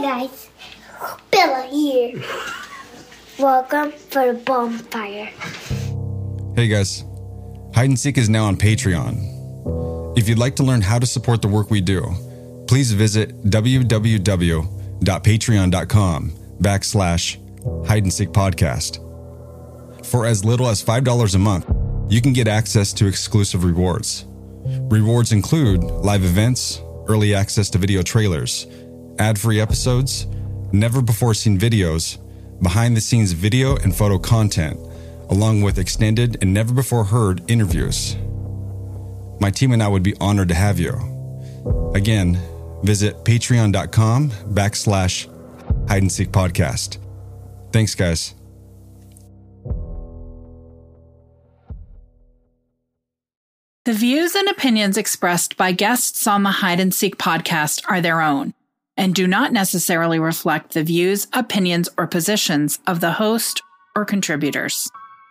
Hi guys, Bella here. Welcome for the bonfire. Hey guys, Hide and Seek is now on Patreon. If you'd like to learn how to support the work we do, please visit www.patreon.com/Hide and Seek podcast. For as little as $5 a month, you can get access to exclusive rewards. Rewards include live events, early access to video trailers, ad-free episodes, never-before-seen videos, behind-the-scenes video and photo content, along with extended and never-before-heard interviews. My team and I would be honored to have you. Again, visit patreon.com/Hide and Seek podcast. Thanks, guys. The views and opinions expressed by guests on the Hide and Seek podcast are their own and do not necessarily reflect the views, opinions, or positions of the host or contributors.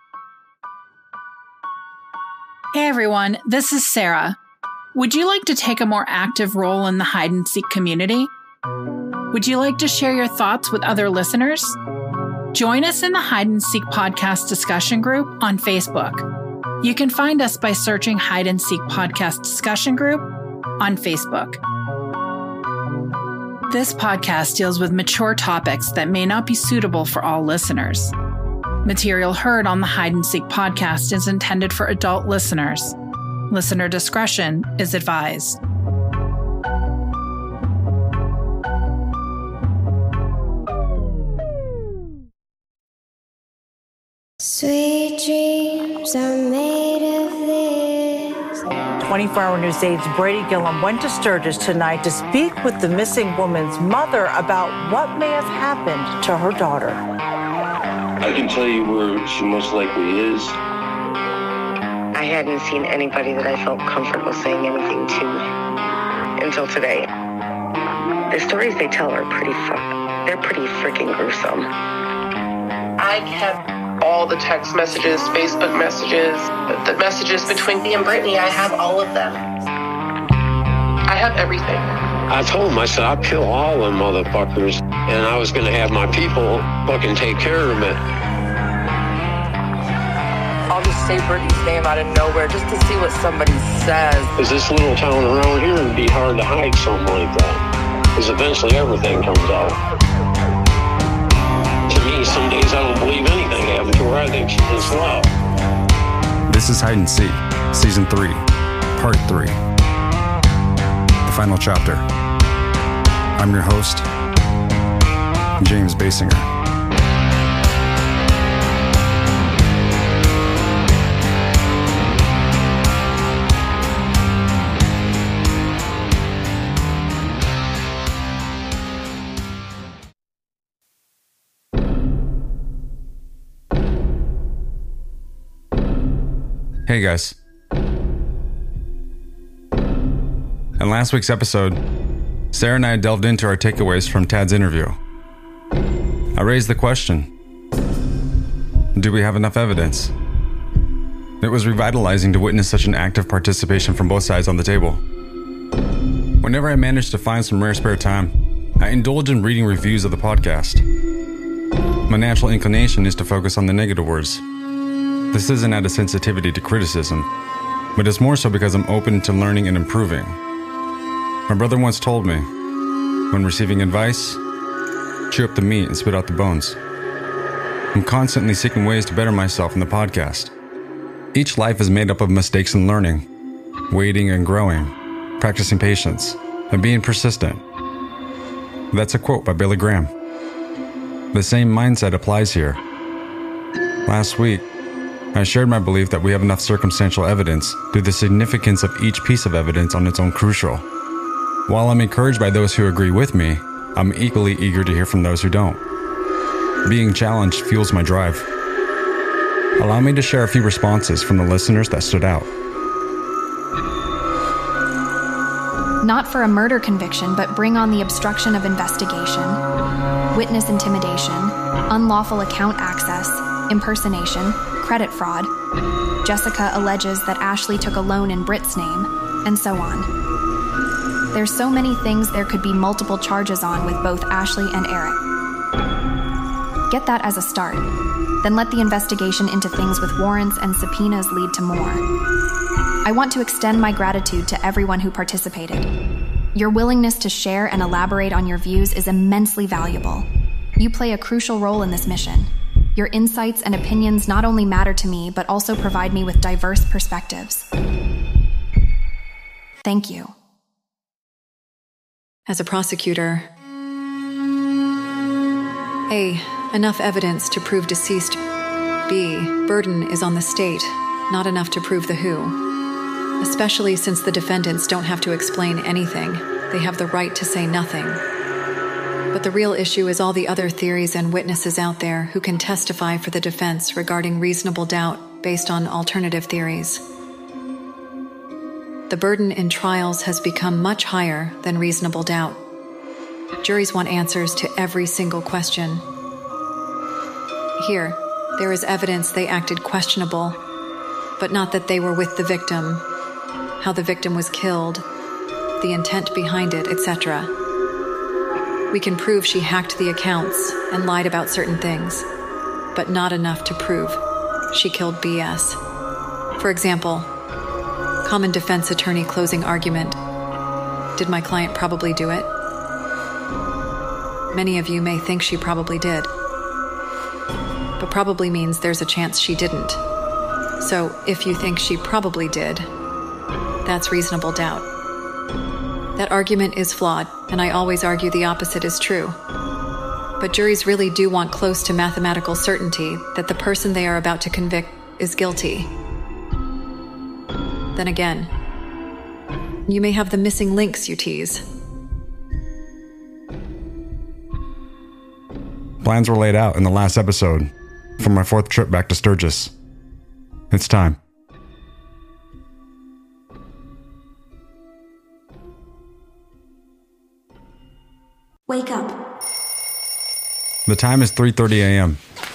Hey everyone, this is Sarah. Would you like to take a more active role in the Hide and Seek community? Would you like to share your thoughts with other listeners? Join us in the Hide and Seek podcast discussion group on Facebook. You can find us by searching Hide and Seek podcast discussion group on Facebook. This podcast deals with mature topics that may not be suitable for all listeners. Material heard on the Hide and Seek podcast is intended for adult listeners. Listener discretion is advised. Sweet dreams are made of this. 24-Hour News aide's Brady Gillum went to Sturgis tonight to speak with the missing woman's mother about what may have happened to her daughter. I can tell you where she most likely is. I hadn't seen anybody that I felt comfortable saying anything to until today. The stories they tell are they're pretty freaking gruesome. I kept all the text messages, Facebook messages, the messages between me and Brittany. I have all of them. I have everything. I told him, I said, I'd kill all them motherfuckers, and I was going to have my people fucking take care of it. I'll just say Brittany's name out of nowhere just to see what somebody says. Because this little town around here would be hard to hide something like that. Because eventually everything comes out. To me, some days I don't believe anything happened to her. I think she's love. This is Hide and Seek, Season 3, Part 3. The final chapter. I'm your host, James Basinger. Hey guys. In last week's episode, Sarah and I delved into our takeaways from Tad's interview. I raised the question, do we have enough evidence? It was revitalizing to witness such an active participation from both sides on the table. Whenever I managed to find some rare spare time, I indulge in reading reviews of the podcast. My natural inclination is to focus on the negative words. This isn't out of sensitivity to criticism, but it's more so because I'm open to learning and improving. My brother once told me, when receiving advice, chew up the meat and spit out the bones. I'm constantly seeking ways to better myself in the podcast. Each life is made up of mistakes and learning, waiting and growing, practicing patience, and being persistent. That's a quote by Billy Graham. The same mindset applies here. Last week, I shared my belief that we have enough circumstantial evidence through the significance of each piece of evidence on its own crucial. While I'm encouraged by those who agree with me, I'm equally eager to hear from those who don't. Being challenged fuels my drive. Allow me to share a few responses from the listeners that stood out. Not for a murder conviction, but bring on the obstruction of investigation, witness intimidation, unlawful account access, impersonation, credit fraud. Jessica alleges that Ashley took a loan in Britt's name, and so on. There's so many things there could be multiple charges on with both Ashley and Eric. Get that as a start. Then let the investigation into things with warrants and subpoenas lead to more. I want to extend my gratitude to everyone who participated. Your willingness to share and elaborate on your views is immensely valuable. You play a crucial role in this mission. Your insights and opinions not only matter to me, but also provide me with diverse perspectives. Thank you. As a prosecutor, A, enough evidence to prove deceased. B, burden is on the state, not enough to prove the who. Especially since the defendants don't have to explain anything. They have the right to say nothing. But the real issue is all the other theories and witnesses out there who can testify for the defense regarding reasonable doubt based on alternative theories. The burden in trials has become much higher than reasonable doubt. Juries want answers to every single question. Here, there is evidence they acted questionable, but not that they were with the victim, how the victim was killed, the intent behind it, etc. We can prove she hacked the accounts and lied about certain things, but not enough to prove she killed BS. For example, common defense attorney closing argument. Did my client probably do it? Many of you may think she probably did, but probably means there's a chance she didn't. So if you think she probably did, that's reasonable doubt. That argument is flawed, and I always argue the opposite is true. But juries really do want close to mathematical certainty that the person they are about to convict is guilty. Then again, you may have the missing links you tease. Plans were laid out in the last episode for my 4th trip back to Sturgis. It's time. Wake up. The time is 3:30 a.m.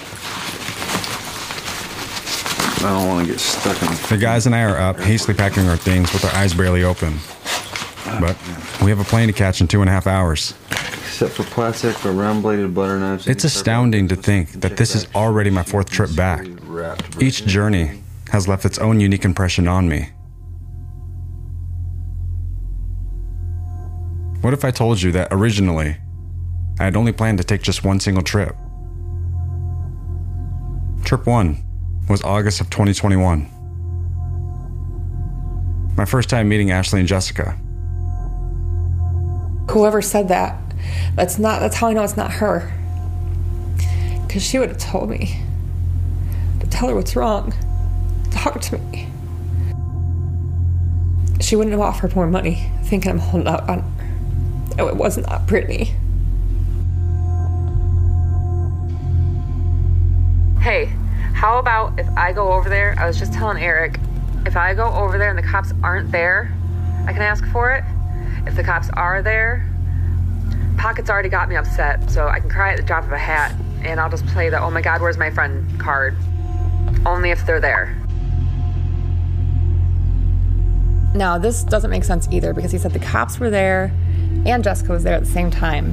I don't want to get stuck in The guys and I are up, hastily packing our things with our eyes barely open. But we have a plane to catch in 2.5 hours. Except for plastic or round-bladed butter knives. It's astounding to think that this is already my 4th trip back. Each journey has left its own unique impression on me. What if I told you that originally, I had only planned to take just one single trip? Trip 1 was August of 2021. My first time meeting Ashley and Jessica. Whoever said that, that's how I know it's not her. Because she would have told me to tell her what's wrong, talk to me. She wouldn't have offered more money, thinking I'm holding out on her. Oh, it wasn't that Brittany. Hey, how about if I go over there? I was just telling Eric, if I go over there and the cops aren't there, I can ask for it. If the cops are there, Pocket's already got me upset, so I can cry at the drop of a hat, and I'll just play the "oh my god, where's my friend" card. Only if they're there. Now, this doesn't make sense either, because he said the cops were there and Jessica was there at the same time.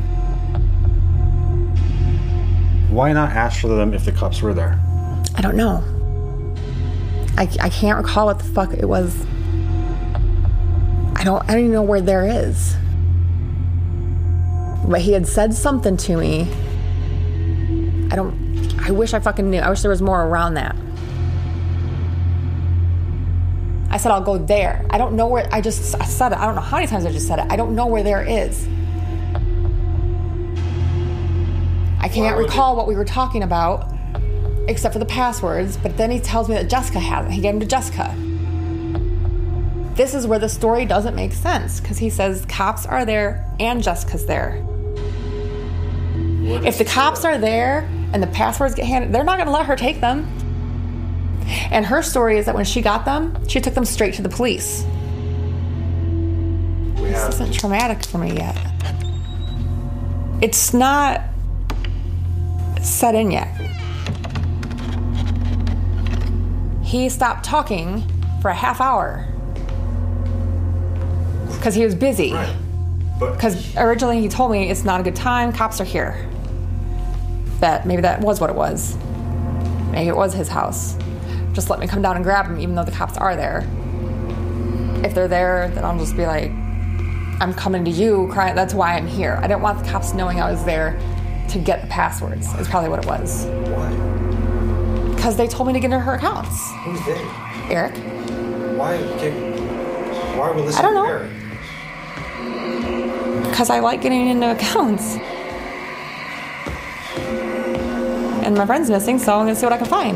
Why not ask for them if the cops were there? I don't know. I can't recall what the fuck it was. I don't even know where there is. But he had said something to me. I wish I fucking knew. I wish there was more around that. I said, I'll go there. I don't know where, I said it. I don't know how many times I just said it. I don't know where there is. I can't recall what we were talking about, except for the passwords, but then he tells me that Jessica has it. He gave them to Jessica. This is where the story doesn't make sense, because he says cops are there and Jessica's there. If the cops are there and the passwords get handed, they're not going to let her take them. And her story is that when she got them, she took them straight to the police. This isn't traumatic for me yet. It's not set in yet. He stopped talking for a half hour because he was busy. Right. Because originally he told me it's not a good time, cops are here. Maybe that was what it was. Maybe it was his house. Just let me come down and grab him even though the cops are there. If they're there, then I'll just be like, I'm coming to you, crying. That's why I'm here. I didn't want the cops knowing I was there to get the passwords. Is probably what it was. Why? Because they told me to get into her accounts. Who's they? Eric. Why are we listening I don't know. to Eric? Because I like getting into accounts. And my friend's missing, so I'm going to see what I can find.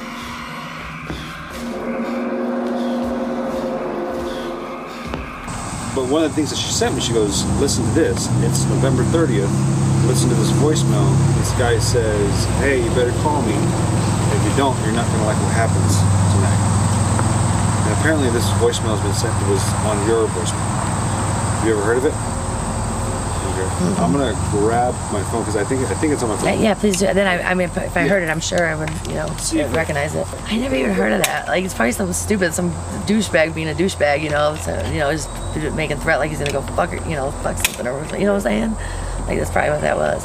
But one of the things that she sent me, she goes, listen to this. It's November 30th. Listen to this voicemail. This guy says, hey, you better call me. If you don't, you're not going to like what happens tonight. And apparently this voicemail has been sent. It was on your voicemail. Have you ever heard of it? Mm-hmm. I'm gonna grab my phone because I think it's on my phone. Yeah, please do. Then if I heard it, I'm sure I would, recognize it. I never even heard of that. Like, it's probably something stupid, some douchebag being a douchebag, just making threat like he's gonna go fuck something or you know what I'm saying? Like, that's probably what that was.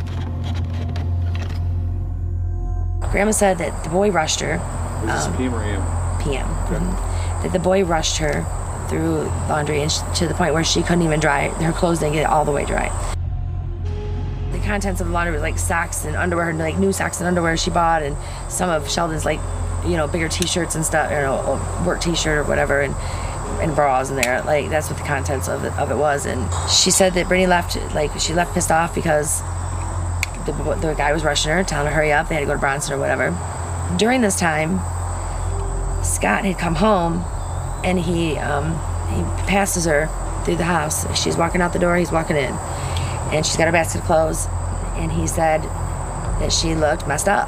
Grandma said that the boy rushed her. Was this PM or AM? PM. Okay. Mm-hmm. That the boy rushed her through laundry and to the point where she couldn't even dry her clothes, didn't get all the way dry. The contents of the laundry was like socks and underwear, and like new socks and underwear she bought, and some of Sheldon's bigger t-shirts and stuff, work t-shirt or whatever, and bras in there. Like, that's what the contents of it was. And she said that Brittany left pissed off because the guy was rushing her, telling her to hurry up. They had to go to Bronson or whatever. During this time, Scott had come home, and he passes her through the house. She's walking out the door, he's walking in, and she's got her basket of clothes, and he said that she looked messed up.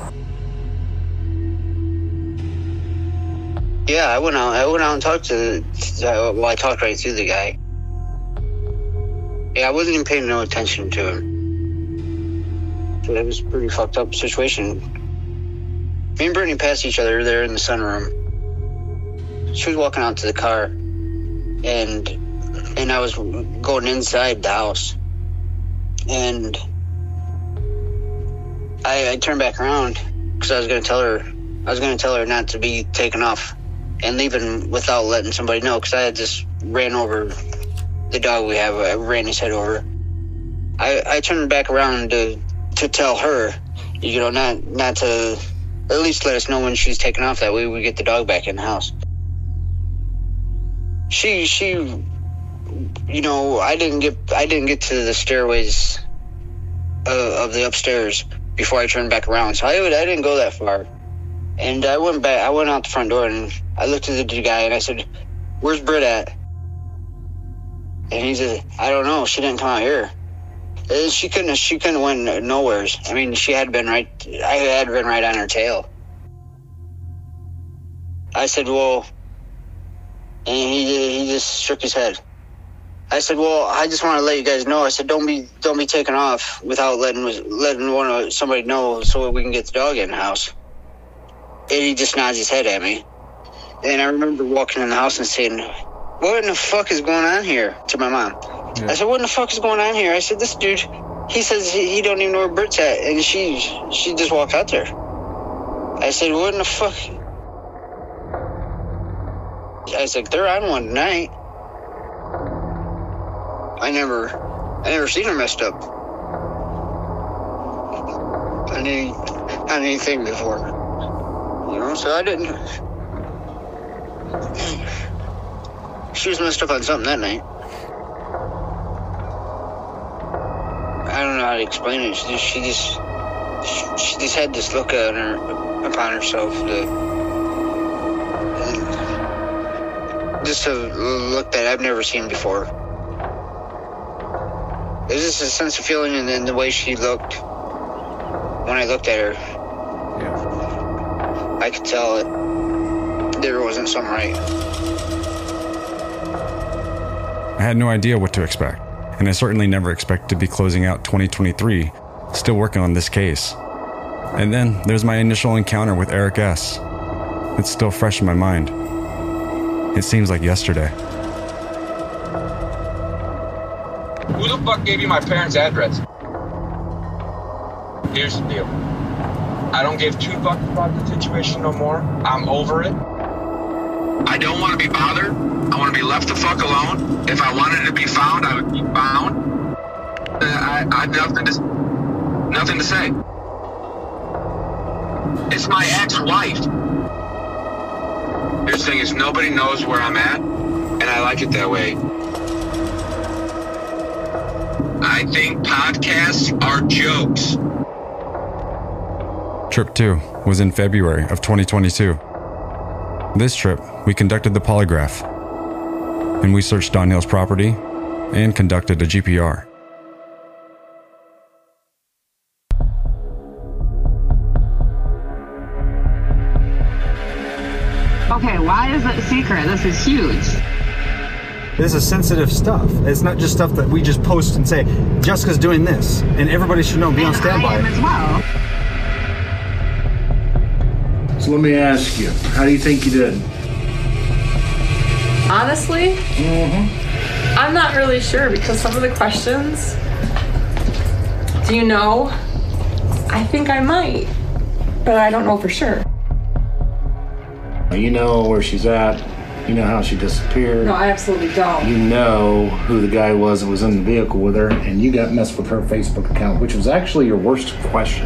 Yeah, I went out and talked I talked right to the guy. Yeah, I wasn't even paying no attention to him. So it was a pretty fucked up situation. Me and Brittany passed each other there in the sunroom. She was walking out to the car, and I was going inside the house, and I turned back around because I was going to tell her not to be taken off and leaving without letting somebody know, because I had just ran over the dog we have. I ran his head over. I turned back around to tell her, not to at least let us know when she's taken off. That way we get the dog back in the house. She, I didn't get to the stairways of the upstairs before I turned back around, so I didn't go that far. And I went out the front door, and I looked at the guy, and I said, "Where's Britt at?" And he said, "I don't know. She didn't come out here." She couldn't went nowheres. I mean, I had been right on her tail. I said, "Well," and he just shook his head. I said, "Well, I just want to let you guys know." I said, "Don't be taken off without letting somebody know so we can get the dog in the house." And he just nods his head at me. And I remember walking in the house and saying, "What in the fuck is going on here?" to my mom. Yeah. I said, "What in the fuck is going on here?" I said, "This dude, he says he don't even know where Britt's at," and she just walked out there. I said, "What in the fuck?" I said, "They're on one tonight." I never seen her messed up on anything before. So I didn't. She was messed up on something that night. I don't know how to explain it. She just had this look upon herself, just a look that I've never seen before. There's just a sense of feeling in the way she looked when I looked at her. Yeah. I could tell there wasn't something right. I had no idea what to expect, and I certainly never expected to be closing out 2023, still working on this case. And then there's my initial encounter with Eric S. It's still fresh in my mind. It seems like yesterday. fuck gave you my parents' address? Here's the deal. I don't give 2 fucks about the situation no more. I'm over it. I don't want to be bothered. I want to be left the fuck alone. If I wanted to be found, I would be found. I have nothing to say. It's my ex-wife. Here's the thing is, nobody knows where I'm at, and I like it that way. I think podcasts are jokes. Trip 2 was in February of 2022. This trip, we conducted the polygraph, and we searched Don Hill's property and conducted a GPR. Okay, why is it a secret? This is huge. This is sensitive stuff. It's not just stuff that we just post and say, Jessica's doing this, and everybody should know, be on standby. I am as well. So let me ask you, how do you think you did? Honestly, I'm not really sure because some of the questions, do you know? I think I might, but I don't know for sure. You know where she's at. You know how she disappeared. No, I absolutely don't. You know who the guy was that was in the vehicle with her, and you got messed with her Facebook account, which was actually your worst question.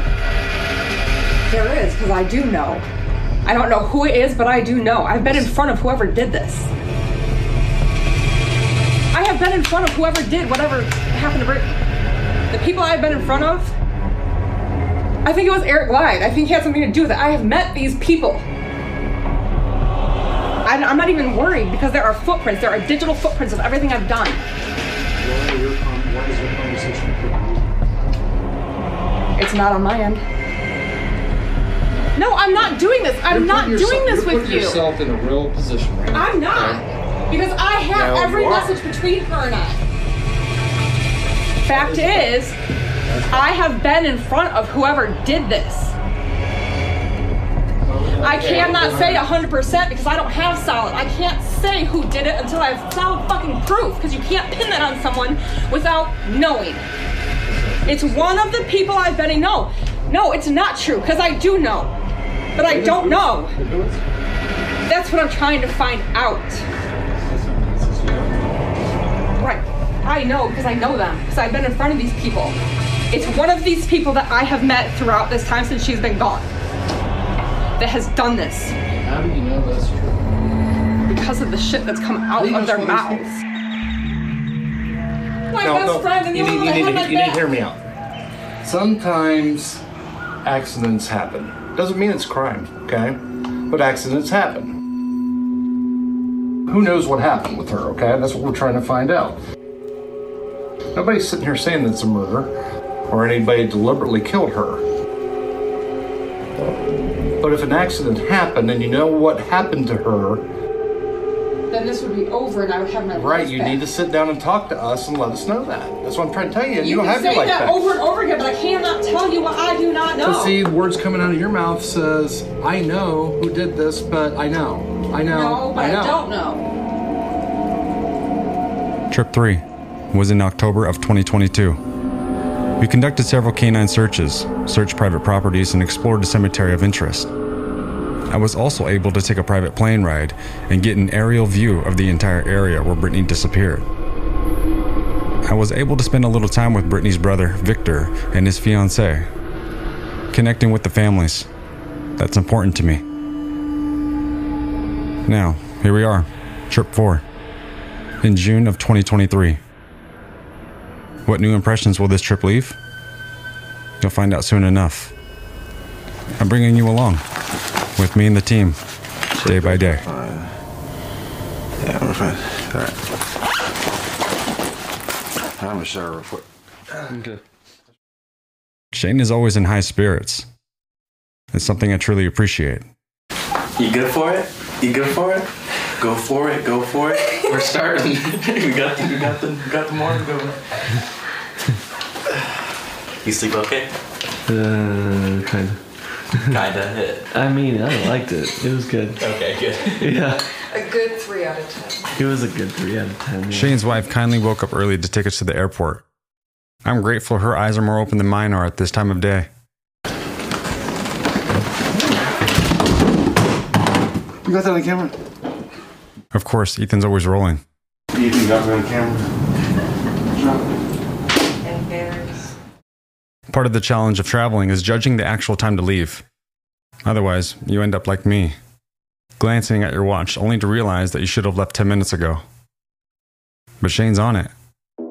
There is, because I do know. I don't know who it is, but I do know. I've been in front of whoever did this. I have been in front of whoever did whatever happened to Brittany. The people I've been in front of, I think it was Eric Glide. I think he had something to do with it. I have met these people. I'm not even worried because there are footprints. There are digital footprints of everything I've done. What is your conversation with her? It's not on my end. No, I'm not doing this. I'm not doing this with you. You're putting yourself in a real position right now. I'm not. Because I have every message between her and I. Fact is, I have been in front of whoever did this. I cannot say 100% because I don't have solid. I can't say who did it until I have solid fucking proof because you can't pin that on someone without knowing. It's one of the people I've been in. No, it's not true because I do know, but I don't know. That's what I'm trying to find out. Right, I know because I know them because I've been in front of these people. It's one of these people that I have met throughout this time since she's been gone that has done this. How do you know that's true? Because of the shit that's come out of their mouths. My best friend and the only one that had my back. You need to hear me out. Sometimes accidents happen. Doesn't mean it's crime, okay? But accidents happen. Who knows what happened with her, okay? That's what we're trying to find out. Nobody's sitting here saying it's a murder or anybody deliberately killed her. But if an accident happened and you know what happened to her, then this would be over and I would have my right, voice you back. need to sit down and talk to us and let us know that. That's what I'm trying to tell you. And you don't have to say like that that. over and over again, but I cannot tell you what I do not know. So see, the words coming out of your mouth says, I know who did this, but I know. No, but I don't know. Trip 3 was in October of 2022. We conducted several canine searches, searched private properties, and explored a cemetery of interest. I was also able to take a private plane ride and get an aerial view of the entire area where Brittany disappeared. I was able to spend a little time with Brittany's brother, Victor, and his fiancée, connecting with the families. That's important to me. Now, here we are, Trip 4, in June of 2023. What new impressions will this trip leave? You'll find out soon enough. I'm bringing you along, with me and the team, day by day. Yeah, we're fine. All right. I'm gonna shower real quick. Okay. Shane is always in high spirits. It's something I truly appreciate. You good for it? You good for it? Go for it. Go for it. We're starting. we got the morning going. You sleep okay? Kinda. Kinda hit. I mean, I liked it. It was good. Okay, good. Yeah. A good 3 out of 10. It was a good 3 out of 10. Yeah. Shane's wife kindly woke up early to take us to the airport. I'm grateful her eyes are more open than mine are at this time of day. You got that on camera? Of course, Ethan's always rolling. Ethan got me on camera. Part of the challenge of traveling is judging the actual time to leave. Otherwise, you end up like me, glancing at your watch only to realize that you should have left 10 minutes ago. But Shane's on it.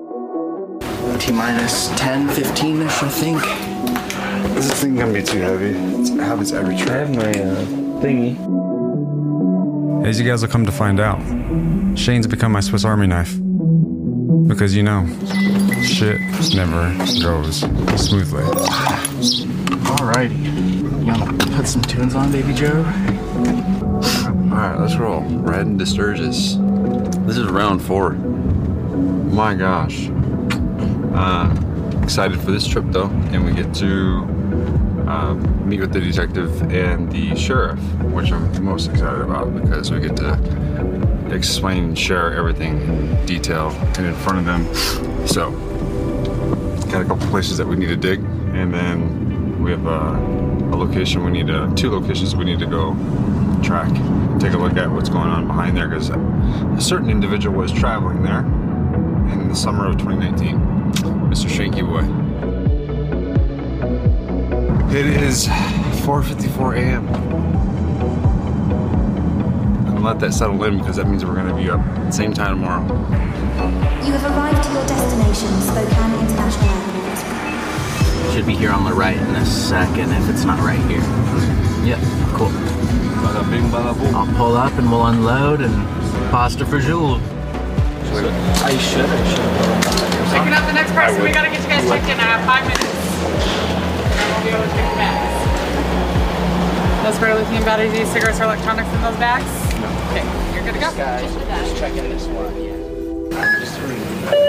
T-minus 10, 15-ish, I think. This thing gonna be too heavy. It happens every trip. I have my thingy. As you guys will come to find out, Shane's become my Swiss Army knife. Because you know, shit never goes smoothly. Alrighty. You wanna put some tunes on, Baby Joe? Alright, let's roll. Red and Disturgis. This is round 4. My gosh. Excited for this trip though, and we get to meet with the detective and the sheriff, which I'm most excited about because we get to explain and share everything in detail and in front of them. So, got a couple places that we need to dig, and then we have a location we need to, 2 locations we need to go track, take a look at what's going on behind there, because a certain individual was traveling there in the summer of 2019, Mr. Shanky Boy. It is 4:54 a.m. And let that settle in because that means we're going to be up at the same time tomorrow. You have arrived to your destination, Spokane International Airport. Should be here on the right in a second if it's not right here. Yep, cool. Bada bing, bada boom. I'll pull up and we'll unload and pasta for Jules. I should. Picking up the next person. We gotta get you guys checked in. I have 5 minutes. And we'll be able to take the bags. No spare lithium batteries, cigarettes, or electronics in those bags? No. Okay, you're good to go. Guys, just checking this one. Yeah. I'm just hurrying.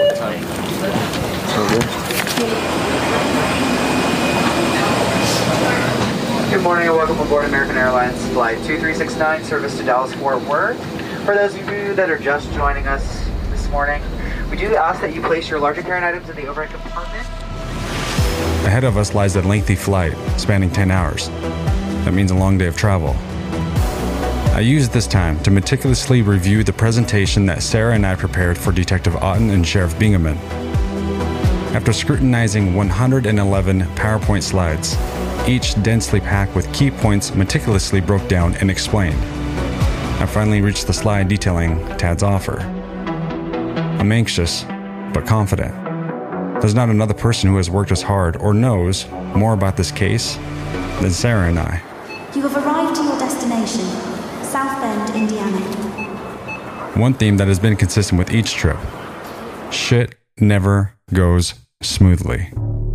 Good morning and welcome aboard American Airlines Flight 2369, service to Dallas-Fort Worth. For those of you that are just joining us this morning, we do ask that you place your larger carrying items in the overhead compartment. Ahead of us lies a lengthy flight spanning 10 hours. That means a long day of travel. I used this time to meticulously review the presentation that Sarah and I prepared for Detective Otten and Sheriff Bingaman. After scrutinizing 111 PowerPoint slides, each densely packed with key points meticulously broke down and explained, I finally reached the slide detailing Tad's offer. I'm anxious, but confident. There's not another person who has worked as hard or knows more about this case than Sarah and I. You have arrived to your destination, South Bend, Indiana. One theme that has been consistent with each trip: shit never goes smoothly.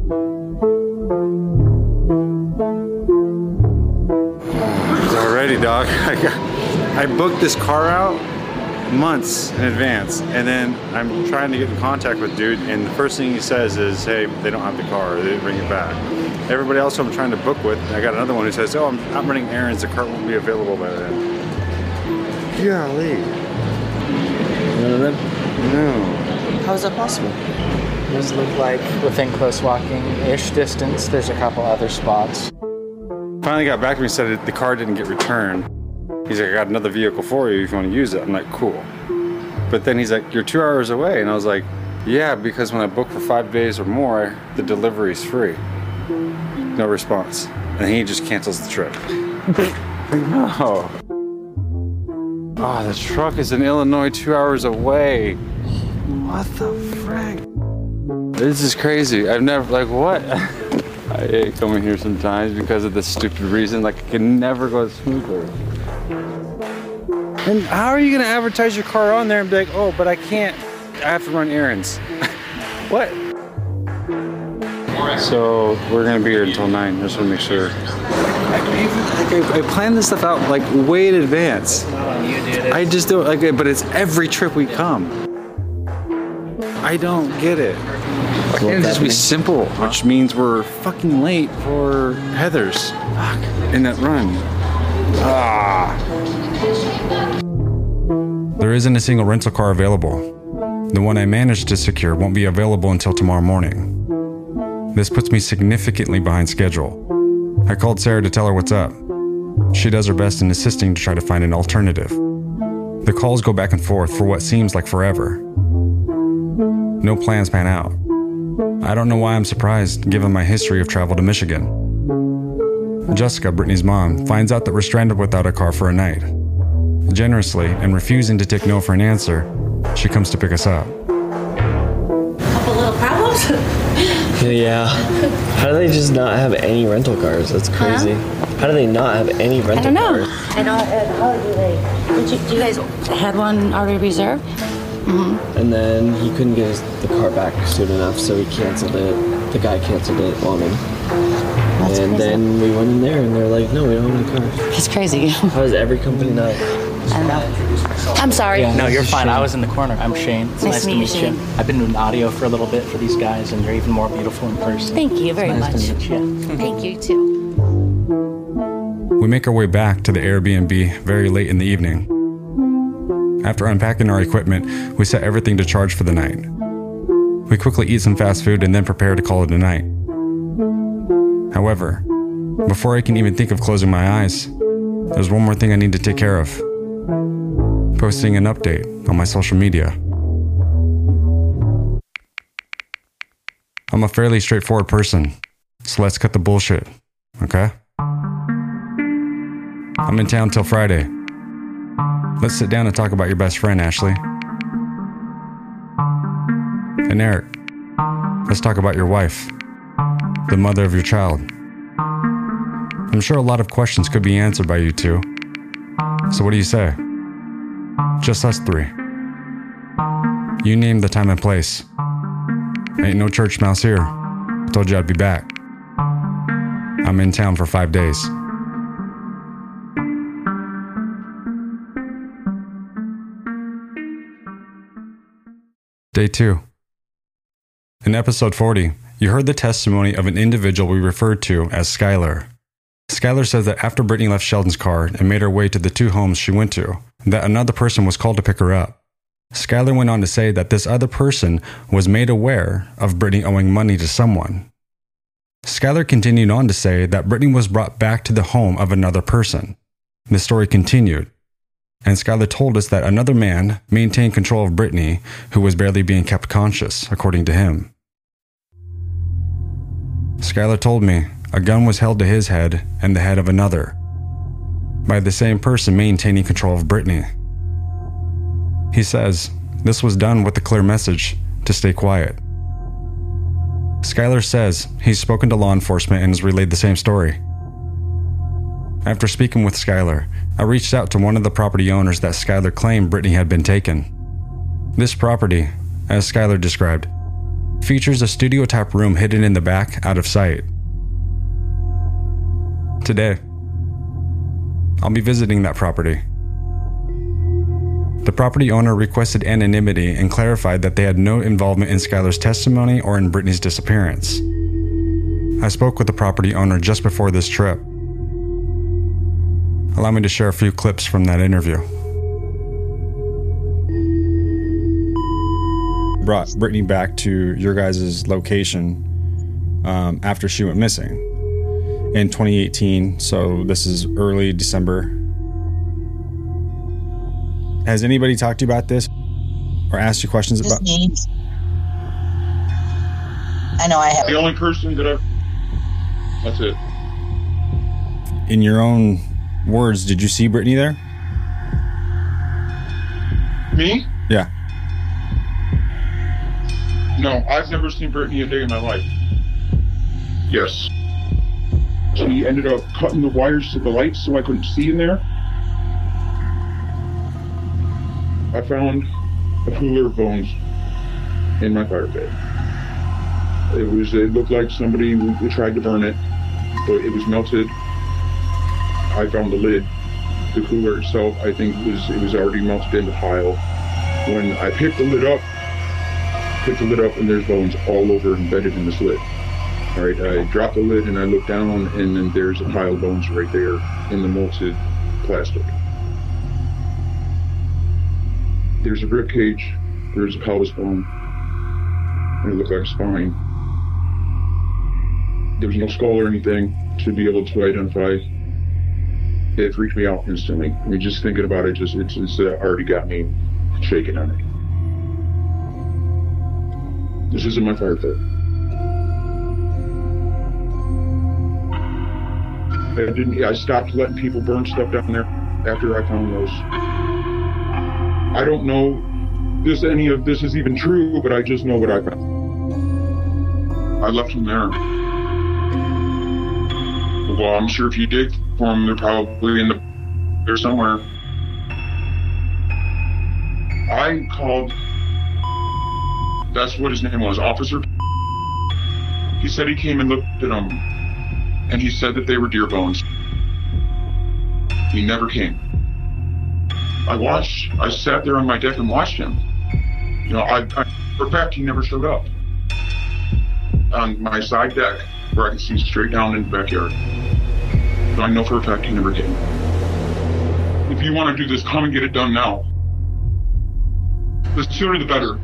Alrighty, dog. I booked this car out months in advance, and then I'm trying to get in contact with dude, and the first thing he says is, hey, they don't have the car, they didn't bring it back. Everybody else I'm trying to book with, I got another one who says, oh, I'm running errands, the car won't be available by then. Golly. None of them? No. How is that possible? Does look like within close walking-ish distance, there's a couple other spots. Finally got back to me and said the car didn't get returned. He's like, I got another vehicle for you if you want to use it. I'm like, cool. But then he's like, you're 2 hours away. And I was like, yeah, because when I book for 5 days or more, the delivery's free. No response. And he just cancels the trip. No. Oh, the truck is in Illinois 2 hours away. What the frick? This is crazy. I've never, like, what? I hate coming here sometimes because of this stupid reason. Like, it can never go smoother. And how are you going to advertise your car on there and be like, oh, but I can't, I have to run errands? What? So we're going to be here until 9. I just want to make sure. I planned this stuff out like way in advance. You did it. I just don't, like, but it's every trip we come. I don't get it. Why can't it just be simple? Which means we're fucking late for Heather's. Fuck. In that run. Ah. isn't a single rental car available. The one I managed to secure won't be available until tomorrow morning. This puts me significantly behind schedule. I called Sarah to tell her what's up. She does her best in assisting to try to find an alternative. The calls go back and forth for what seems like forever. No plans pan out. I don't know why I'm surprised, given my history of travel to Michigan. Jessica, Brittany's mom, finds out that we're stranded without a car for a night. Generously, and refusing to take no for an answer, she comes to pick us up. Couple little problems? Yeah. How do they just not have any rental cars? That's crazy. How do they not have any rental cars? I don't know. How do they? Do you guys had one already reserved? Mm-hmm. And then he couldn't get the car back soon enough, so he canceled it. The guy canceled it on him. That's and crazy. then we went in there and they're like, no, we don't have any cars. That's crazy. How does every company not? I don't know. I'm sorry. Yeah, no, you're fine. I was in the corner. I'm Shane. It's nice to meet you. I've been doing audio for a little bit for these guys, and you're even more beautiful in person. Thank you very much. Nice to meet you. Thank you too. We make our way back to the Airbnb very late in the evening. After unpacking our equipment, we set everything to charge for the night. We quickly eat some fast food and then prepare to call it a night. However, before I can even think of closing my eyes, there's one more thing I need to take care of. Posting an update on my social media. I'm a fairly straightforward person, so let's cut the bullshit, okay? I'm in town till Friday. Let's sit down and talk about your best friend, Ashley. And Eric, let's talk about your wife, the mother of your child. I'm sure a lot of questions could be answered by you two. So what do you say? Just us three. You name the time and place. Ain't no church mouse here. I told you I'd be back. I'm in town for 5 days. Day 2. In episode 40, you heard the testimony of an individual we referred to as Skylar. Skylar says that after Brittany left Sheldon's car and made her way to the 2 homes she went to, that another person was called to pick her up. Skylar went on to say that this other person was made aware of Brittany owing money to someone. Skylar continued on to say that Brittany was brought back to the home of another person. The story continued, and Skylar told us that another man maintained control of Brittany, who was barely being kept conscious, according to him. Skylar told me a gun was held to his head and the head of another, by the same person maintaining control of Brittany. He says this was done with the clear message to stay quiet. Skylar says he's spoken to law enforcement and has relayed the same story. After speaking with Skylar, I reached out to one of the property owners that Skylar claimed Brittany had been taken. This property, as Skylar described, features a studio-type room hidden in the back out of sight. Today, I'll be visiting that property. The property owner requested anonymity and clarified that they had no involvement in Skylar's testimony or in Brittany's disappearance. I spoke with the property owner just before this trip. Allow me to share a few clips from that interview. Brought Brittany back to your guys' location after she went missing in 2018, so this is early December. Has anybody talked to you about this or asked you questions about it? I know I have. The only person that that's it. In your own words, did you see Brittany there? Me? Yeah. No, I've never seen Brittany a day in my life. Yes. She ended up cutting the wires to the lights so I couldn't see in there. I found a cooler of bones in my fire pit. It looked like somebody tried to burn it, but it was melted. I found the lid. The cooler itself, I think, it was already melted in the pile. When I picked the lid up, and there's bones all over embedded in this lid. All right, I dropped the lid and I looked down, and then there's a pile of bones right there in the melted plastic. There's a rib cage, there's a pelvis bone, and it looked like a spine. There was no skull or anything to be able to identify. It freaked me out instantly. I mean, just thinking about it, it's already got me shaking on it. This isn't my fire pit. I stopped letting people burn stuff down there after I found those. I don't know if any of this is even true, but I just know what I found. I left them there. Well, I'm sure if you dig for them, they're probably there somewhere. I called, that's what his name was, Officer. He said he came and looked at them, and he said that they were deer bones. He never came. I sat there on my deck and watched him. You know, for a fact, he never showed up. On my side deck, where I could see straight down in the backyard. But I know for a fact he never came. If you want to do this, come and get it done now. The sooner the better.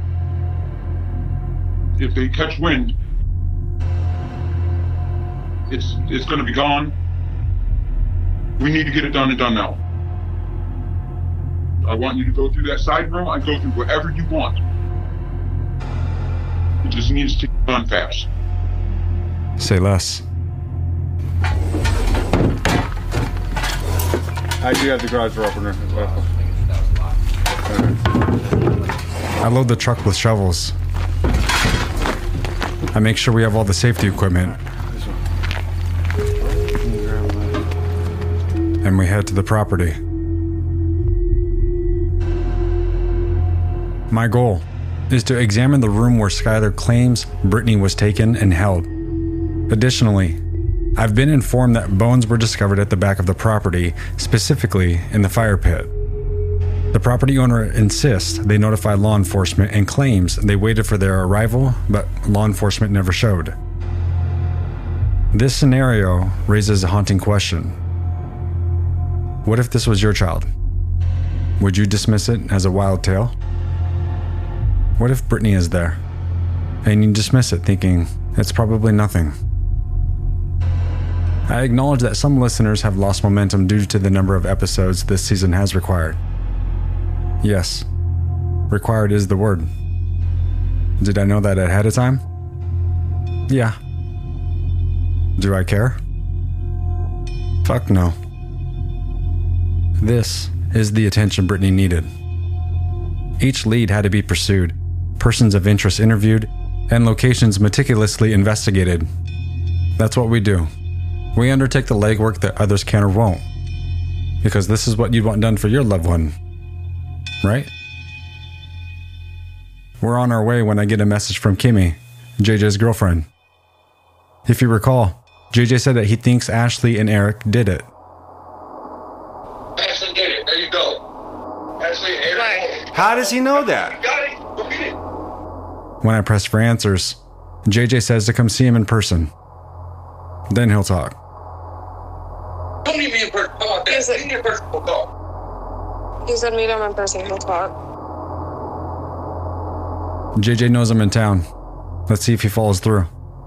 If they catch wind, it's going to be gone. We need to get it done and done now. I want you to go through that side room. I go through whatever you want. It just needs to be done fast. Say less. I do have the garage door opener as well. I load the truck with shovels. I make sure we have all the safety equipment. And we head to the property. My goal is to examine the room where Skylar claims Brittany was taken and held. Additionally, I've been informed that bones were discovered at the back of the property, specifically in the fire pit. The property owner insists they notified law enforcement and claims they waited for their arrival, but law enforcement never showed. This scenario raises a haunting question. What if this was your child? Would you dismiss it as a wild tale? What if Brittany is there, and you dismiss it thinking it's probably nothing? I acknowledge that some listeners have lost momentum due to the number of episodes this season has required. Yes, required is the word. Did I know that ahead of time? Yeah. Do I care? Fuck no. This is the attention Brittany needed. Each lead had to be pursued, persons of interest interviewed, and locations meticulously investigated. That's what we do. We undertake the legwork that others can or won't. Because this is what you'd want done for your loved one. Right? We're on our way when I get a message from Kimmy, JJ's girlfriend. If you recall, JJ said that he thinks Ashley and Eric did it. Ashley did it. There you go. Ashley and Eric. How does he know that? Got it. Go get it. When I press for answers, JJ says to come see him in person. Then he'll talk. Don't meet me in person. Come on, Dad. Meet me in person. We'll talk. He said meet him in person. He'll talk. JJ knows I'm in town. Let's see if he follows through.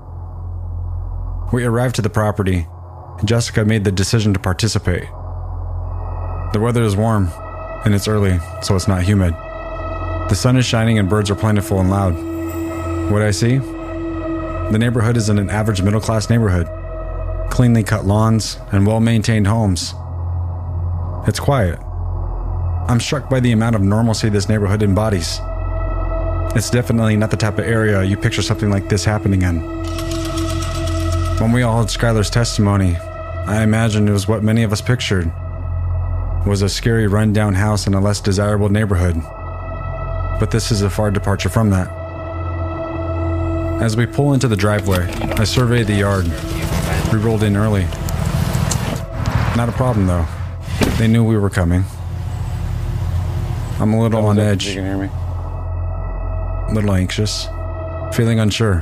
We arrived to the property. Jessica made the decision to participate. The weather is warm, and it's early, so it's not humid. The sun is shining and birds are plentiful and loud. What I see? The neighborhood is in an average middle-class neighborhood. Cleanly cut lawns and well-maintained homes. It's quiet. I'm struck by the amount of normalcy this neighborhood embodies. It's definitely not the type of area you picture something like this happening in. When we all heard Skylar's testimony, I imagined it was what many of us pictured. Was a scary run-down house in a less desirable neighborhood. But this is a far departure from that. As we pull into the driveway, I survey the yard. We rolled in early. Not a problem though. They knew we were coming. I'm a little on edge. You can hear me. A little anxious. Feeling unsure.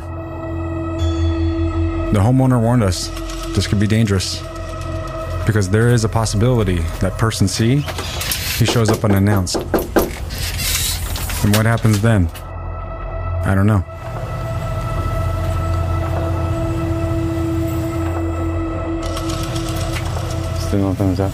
The homeowner warned us this could be dangerous. Because there is a possibility that person C, he shows up unannounced. And what happens then? I don't know. Still no thumbs up.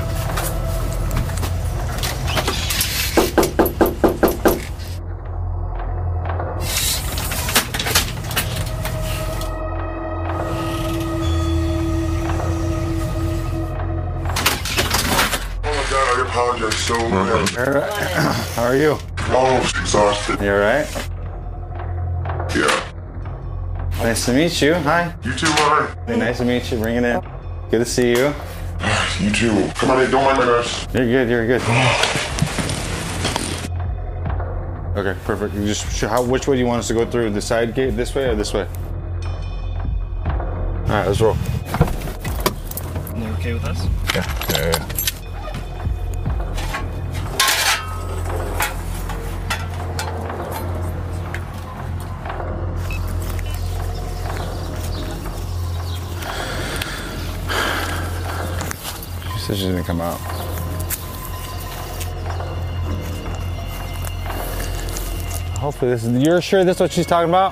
I apologize so much. How are you? Oh, exhausted. You alright? Yeah. Nice to meet you. Hi. You too, Lauren. Hey, nice to meet you. Bring it in. Good to see you. You too. Come on in. Don't mind my nurse. You're good. You're good. Okay, perfect. You just which way do you want us to go through? The side gate, this way or this way? All right, let's roll. They're okay with us? Yeah. She said she's gonna come out. Hopefully this is, you're sure this is what she's talking about?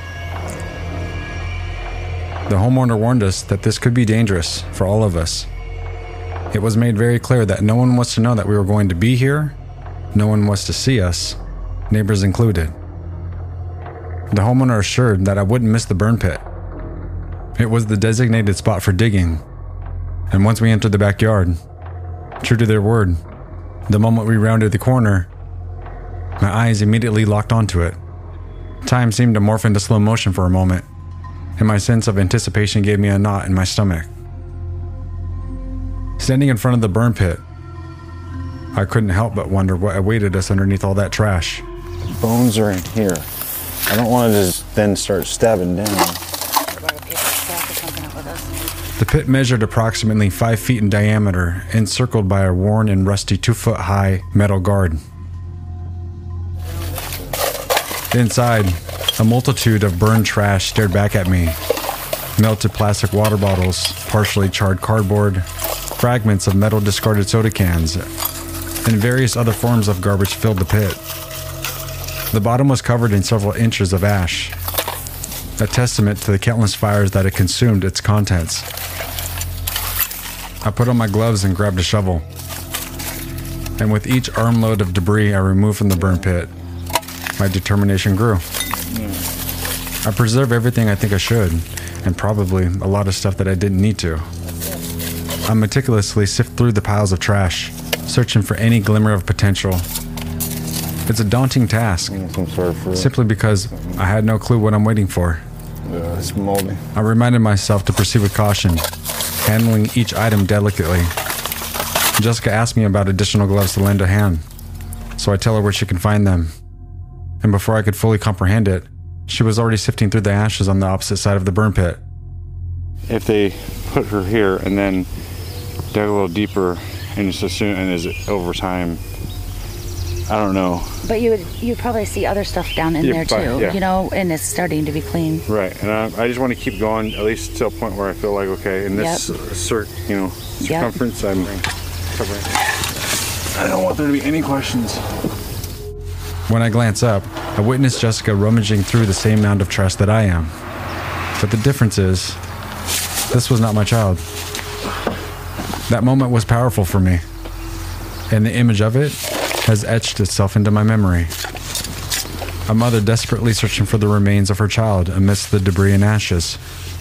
The homeowner warned us that this could be dangerous for all of us. It was made very clear that no one was to know that we were going to be here. No one was to see us, neighbors included. The homeowner assured that I wouldn't miss the burn pit. It was the designated spot for digging. And once we entered the backyard, true to their word, the moment we rounded the corner, my eyes immediately locked onto it. Time seemed to morph into slow motion for a moment, and my sense of anticipation gave me a knot in my stomach. Standing in front of the burn pit, I couldn't help but wonder what awaited us underneath all that trash. Bones are in here. I don't want to just then start stabbing down. The pit measured approximately 5 feet in diameter, encircled by a worn and rusty 2-foot-high metal guard. Inside, a multitude of burned trash stared back at me. Melted plastic water bottles, partially charred cardboard, fragments of metal discarded soda cans, and various other forms of garbage filled the pit. The bottom was covered in several inches of ash, a testament to the countless fires that had consumed its contents. I put on my gloves and grabbed a shovel, and with each armload of debris I removed from the burn pit, my determination grew. I preserve everything I think I should, and probably a lot of stuff that I didn't need to. I meticulously sift through the piles of trash, searching for any glimmer of potential. It's a daunting task, simply because I had no clue what I'm waiting for. Yeah, it's moldy. I reminded myself to proceed with caution, handling each item delicately. Jessica asked me about additional gloves to lend a hand, so I tell her where she can find them. And before I could fully comprehend it, she was already sifting through the ashes on the opposite side of the burn pit. If they put her here and then dug a little deeper and just assume, and is it over time, I don't know. But you'd probably see other stuff down in there too, yeah. You know, and it's starting to be clean. Right, and I just want to keep going, at least to a point where I feel like, okay, in this circumference, I'm covering. I don't want there to be any questions. When I glance up, I witness Jessica rummaging through the same mound of trash that I am. But the difference is, this was not my child. That moment was powerful for me, and the image of it has etched itself into my memory. A mother desperately searching for the remains of her child amidst the debris and ashes.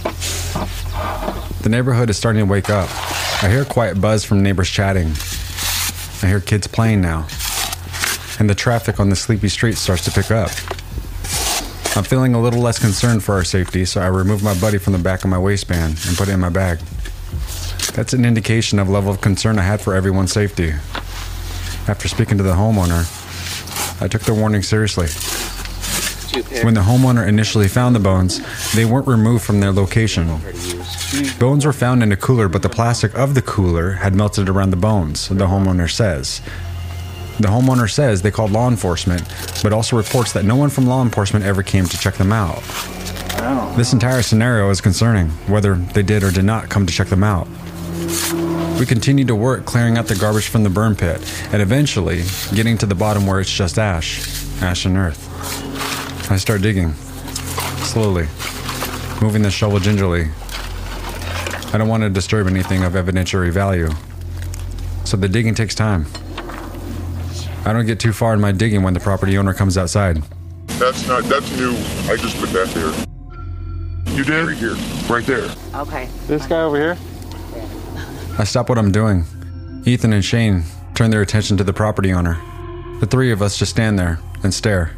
The neighborhood is starting to wake up. I hear a quiet buzz from neighbors chatting. I hear kids playing now, and the traffic on the sleepy street starts to pick up. I'm feeling a little less concerned for our safety, so I remove my buddy from the back of my waistband and put it in my bag. That's an indication of level of concern I had for everyone's safety. After speaking to the homeowner, I took the warning seriously. When the homeowner initially found the bones, they weren't removed from their location. Bones were found in a cooler, but the plastic of the cooler had melted around the bones, the homeowner says. The homeowner says they called law enforcement, but also reports that no one from law enforcement ever came to check them out. This entire scenario is concerning, whether they did or did not come to check them out. We continued to work clearing out the garbage from the burn pit, and eventually getting to the bottom where it's just ash. ash and earth. I start digging, slowly, moving the shovel gingerly. I don't want to disturb anything of evidentiary value, so the digging takes time. I don't get too far in my digging when the property owner comes outside. That's new. I just put that there. You did? Right here. Right there. Okay. This guy over here? I stop what I'm doing. Ethan and Shane turn their attention to the property owner. The three of us just stand there and stare.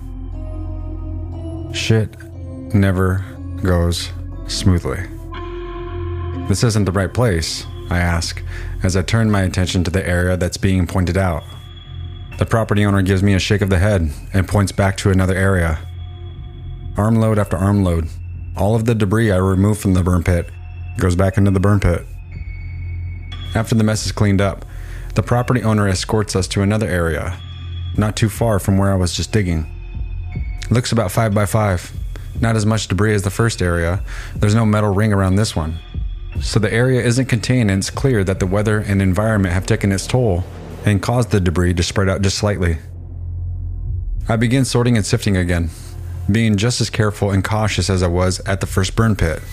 Shit never goes smoothly. This isn't the right place, I ask, as I turn my attention to the area that's being pointed out. The property owner gives me a shake of the head and points back to another area. Armload after armload, all of the debris I removed from the burn pit goes back into the burn pit. After the mess is cleaned up, the property owner escorts us to another area, not too far from where I was just digging. It looks about 5 by 5, not as much debris as the first area. There's no metal ring around this one. So the area isn't contained, and it's clear that the weather and environment have taken its toll and caused the debris to spread out just slightly. I begin sorting and sifting again, being just as careful and cautious as I was at the first burn pit.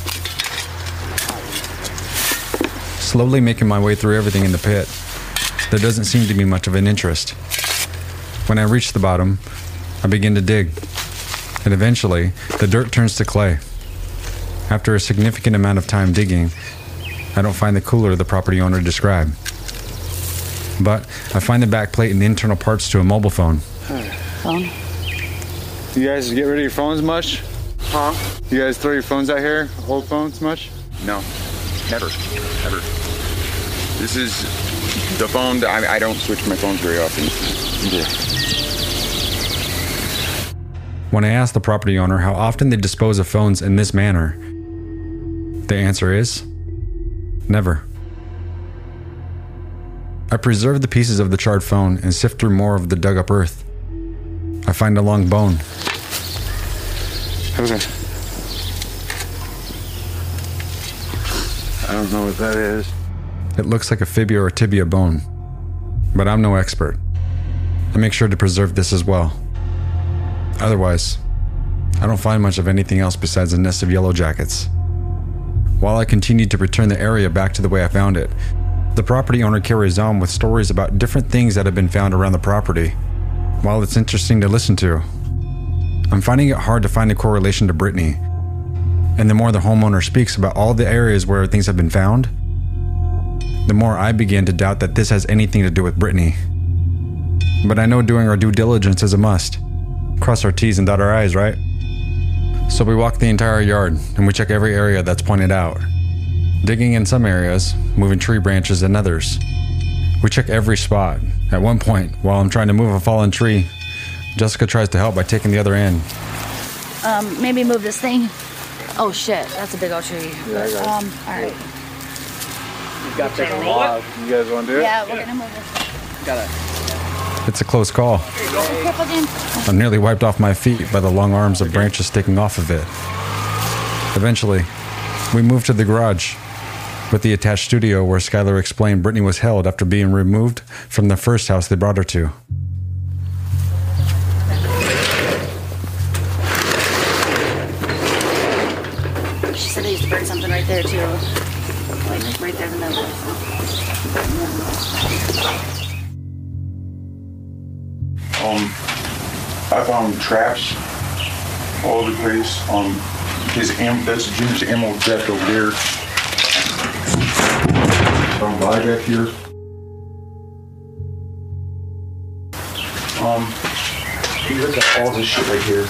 Slowly making my way through everything in the pit, there doesn't seem to be much of an interest. When I reach the bottom, I begin to dig, and eventually the dirt turns to clay. After a significant amount of time digging, I don't find the cooler the property owner described. But I find the back plate and internal parts to a mobile phone. Phone? You guys get rid of your phones much? Huh? You guys throw your phones out here? Old phones much? No. Never. Ever. This is the phone that I don't switch my phones very often. Yeah. When I ask the property owner how often they dispose of phones in this manner, the answer is never. I preserve the pieces of the charred phone and sift through more of the dug up earth. I find a long bone. Okay. I don't know what that is. It looks like a fibula or tibia bone, but I'm no expert. I make sure to preserve this as well. Otherwise, I don't find much of anything else besides a nest of yellow jackets. While I continue to return the area back to the way I found it, the property owner carries on with stories about different things that have been found around the property. While it's interesting to listen to, I'm finding it hard to find a correlation to Brittany. And the more the homeowner speaks about all the areas where things have been found, the more I begin to doubt that this has anything to do with Brittany. But I know doing our due diligence is a must. Cross our T's and dot our I's, right? So we walk the entire yard and we check every area that's pointed out. Digging in some areas, moving tree branches in others. We check every spot. At one point, while I'm trying to move a fallen tree, Jessica tries to help by taking the other end. Maybe move this thing. Oh shit, that's a big old tree. All right. You got this log. You guys want to do it? Yeah, we're gonna move this. Got it. It's a close call. Careful, Jim. I'm nearly wiped off my feet by the long arms of branches sticking off of it. Eventually, we moved to the garage, with the attached studio where Skylar explained Brittany was held after being removed from the first house they brought her to. She said they used to burn something right there too. Like right there in the middle. I found traps all over the place. That's Jim's ammo theft over there. Found a back here. You look at all this shit right here.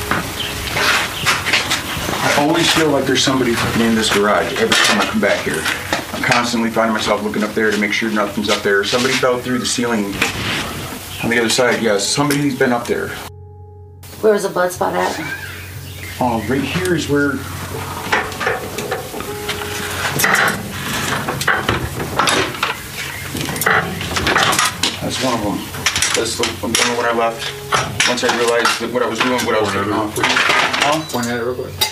I always feel like there's somebody in this garage every time I come back here. I'm constantly finding myself looking up there to make sure nothing's up there. Somebody fell through the ceiling on the other side. Yes, somebody's been up there. Where was the blood spot at? Right here is where. That's one of them. That's the one when I left. Once I realized that what I was doing, what I was taking off. Point at it real quick.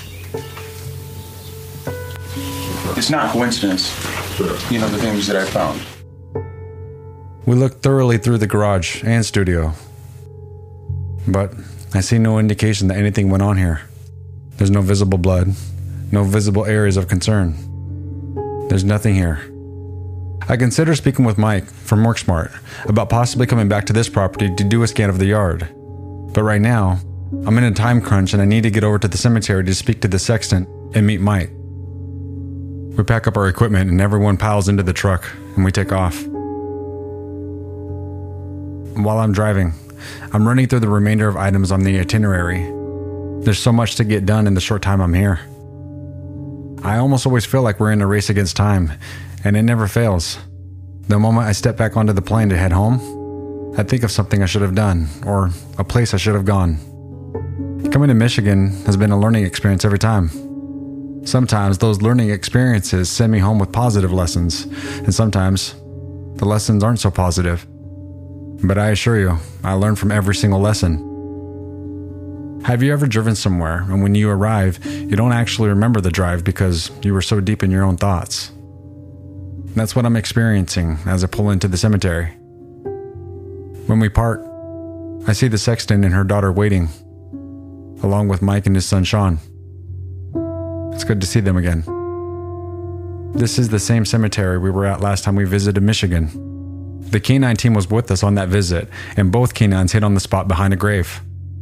It's not coincidence, you know, the things that I found. We looked thoroughly through the garage and studio. But I see no indication that anything went on here. There's no visible blood, no visible areas of concern. There's nothing here. I consider speaking with Mike from WorkSmart about possibly coming back to this property to do a scan of the yard. But right now, I'm in a time crunch and I need to get over to the cemetery to speak to the sexton and meet Mike. We pack up our equipment and everyone piles into the truck and we take off. While I'm driving, I'm running through the remainder of items on the itinerary. There's so much to get done in the short time I'm here. I almost always feel like we're in a race against time, and it never fails. The moment I step back onto the plane to head home, I think of something I should have done, or a place I should have gone. Coming to Michigan has been a learning experience every time. Sometimes those learning experiences send me home with positive lessons, and sometimes the lessons aren't so positive. But I assure you, I learn from every single lesson. Have you ever driven somewhere and when you arrive, you don't actually remember the drive because you were so deep in your own thoughts? That's what I'm experiencing as I pull into the cemetery. When we park, I see the sexton and her daughter waiting, along with Mike and his son Sean. It's good to see them again. This is the same cemetery we were at last time we visited Michigan. The canine team was with us on that visit, and both canines hit on the spot behind a grave.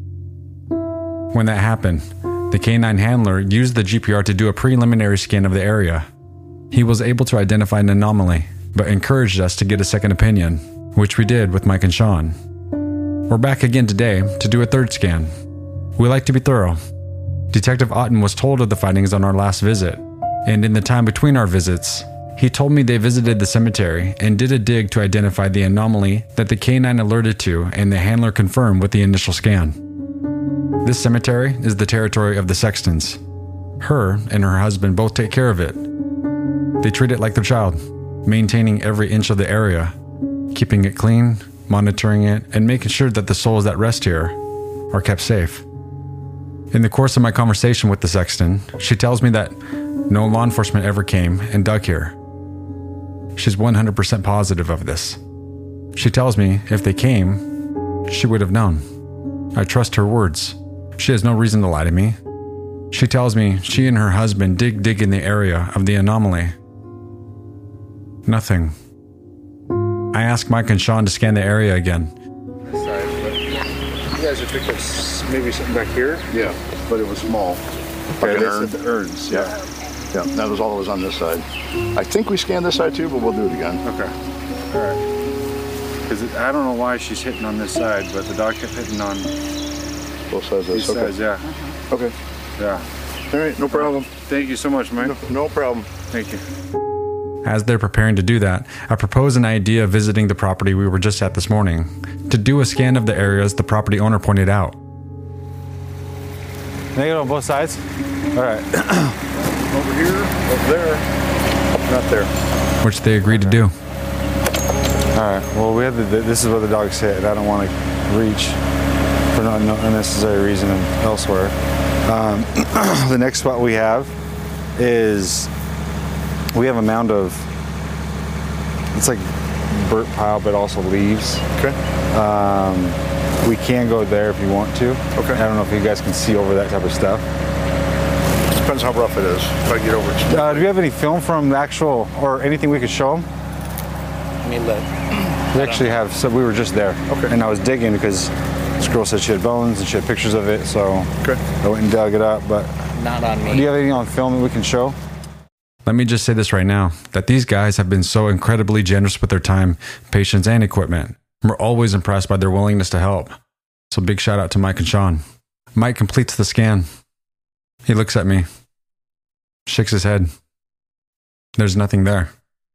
When that happened, the canine handler used the GPR to do a preliminary scan of the area. He was able to identify an anomaly, but encouraged us to get a second opinion, which we did with Mike and Sean. We're back again today to do a third scan. We like to be thorough. Detective Otten was told of the findings on our last visit, and in the time between our visits, he told me they visited the cemetery and did a dig to identify the anomaly that the canine alerted to, and the handler confirmed with the initial scan. This cemetery is the territory of the Sextons. Her and her husband both take care of it. They treat it like their child, maintaining every inch of the area, keeping it clean, monitoring it, and making sure that the souls that rest here are kept safe. In the course of my conversation with the sexton, she tells me that no law enforcement ever came and dug here. She's 100% positive of this. She tells me if they came, she would have known. I trust her words. She has no reason to lie to me. She tells me she and her husband dig in the area of the anomaly. Nothing. I ask Mike and Sean to scan the area again. This side, but you guys have picked up maybe something back here? Yeah, but it was small. Okay, Like the urns, yeah. Yeah, that was all that was on this side. I think we scanned this side too, but we'll do it again. Okay. All right. Because I don't know why she's hitting on this side, but the dog kept hitting on both sides. These Okay. sides, yeah. Okay. Yeah. All right, no problem. Thank you so much, Mike. No problem. Thank you. As they're preparing to do that, I propose an idea of visiting the property we were just at this morning, to do a scan of the areas the property owner pointed out. Negative on both sides? All right. Over here, over there, not there. Which they agreed to do. All right. Well, we had this is where the dogs hit, and I don't want to reach for no unnecessary reason elsewhere. The next spot we have is we have a mound of, it's like burnt pile, but also leaves. Okay. We can go there if you want to. Okay. I don't know if you guys can see over that type of stuff. Depends how rough it is. If I get over it. Do you have any film from the actual, or anything we could show them? I mean, look. We actually have, so we were just there. Okay. And I was digging because this girl said she had bones and she had pictures of it, so okay. I went and dug it up, but. Not on me. Do you have anything on film that we can show? Let me just say this right now, that these guys have been so incredibly generous with their time, patience, and equipment. We're always impressed by their willingness to help. So big shout out to Mike and Sean. Mike completes the scan. He looks at me, shakes his head. There's nothing there.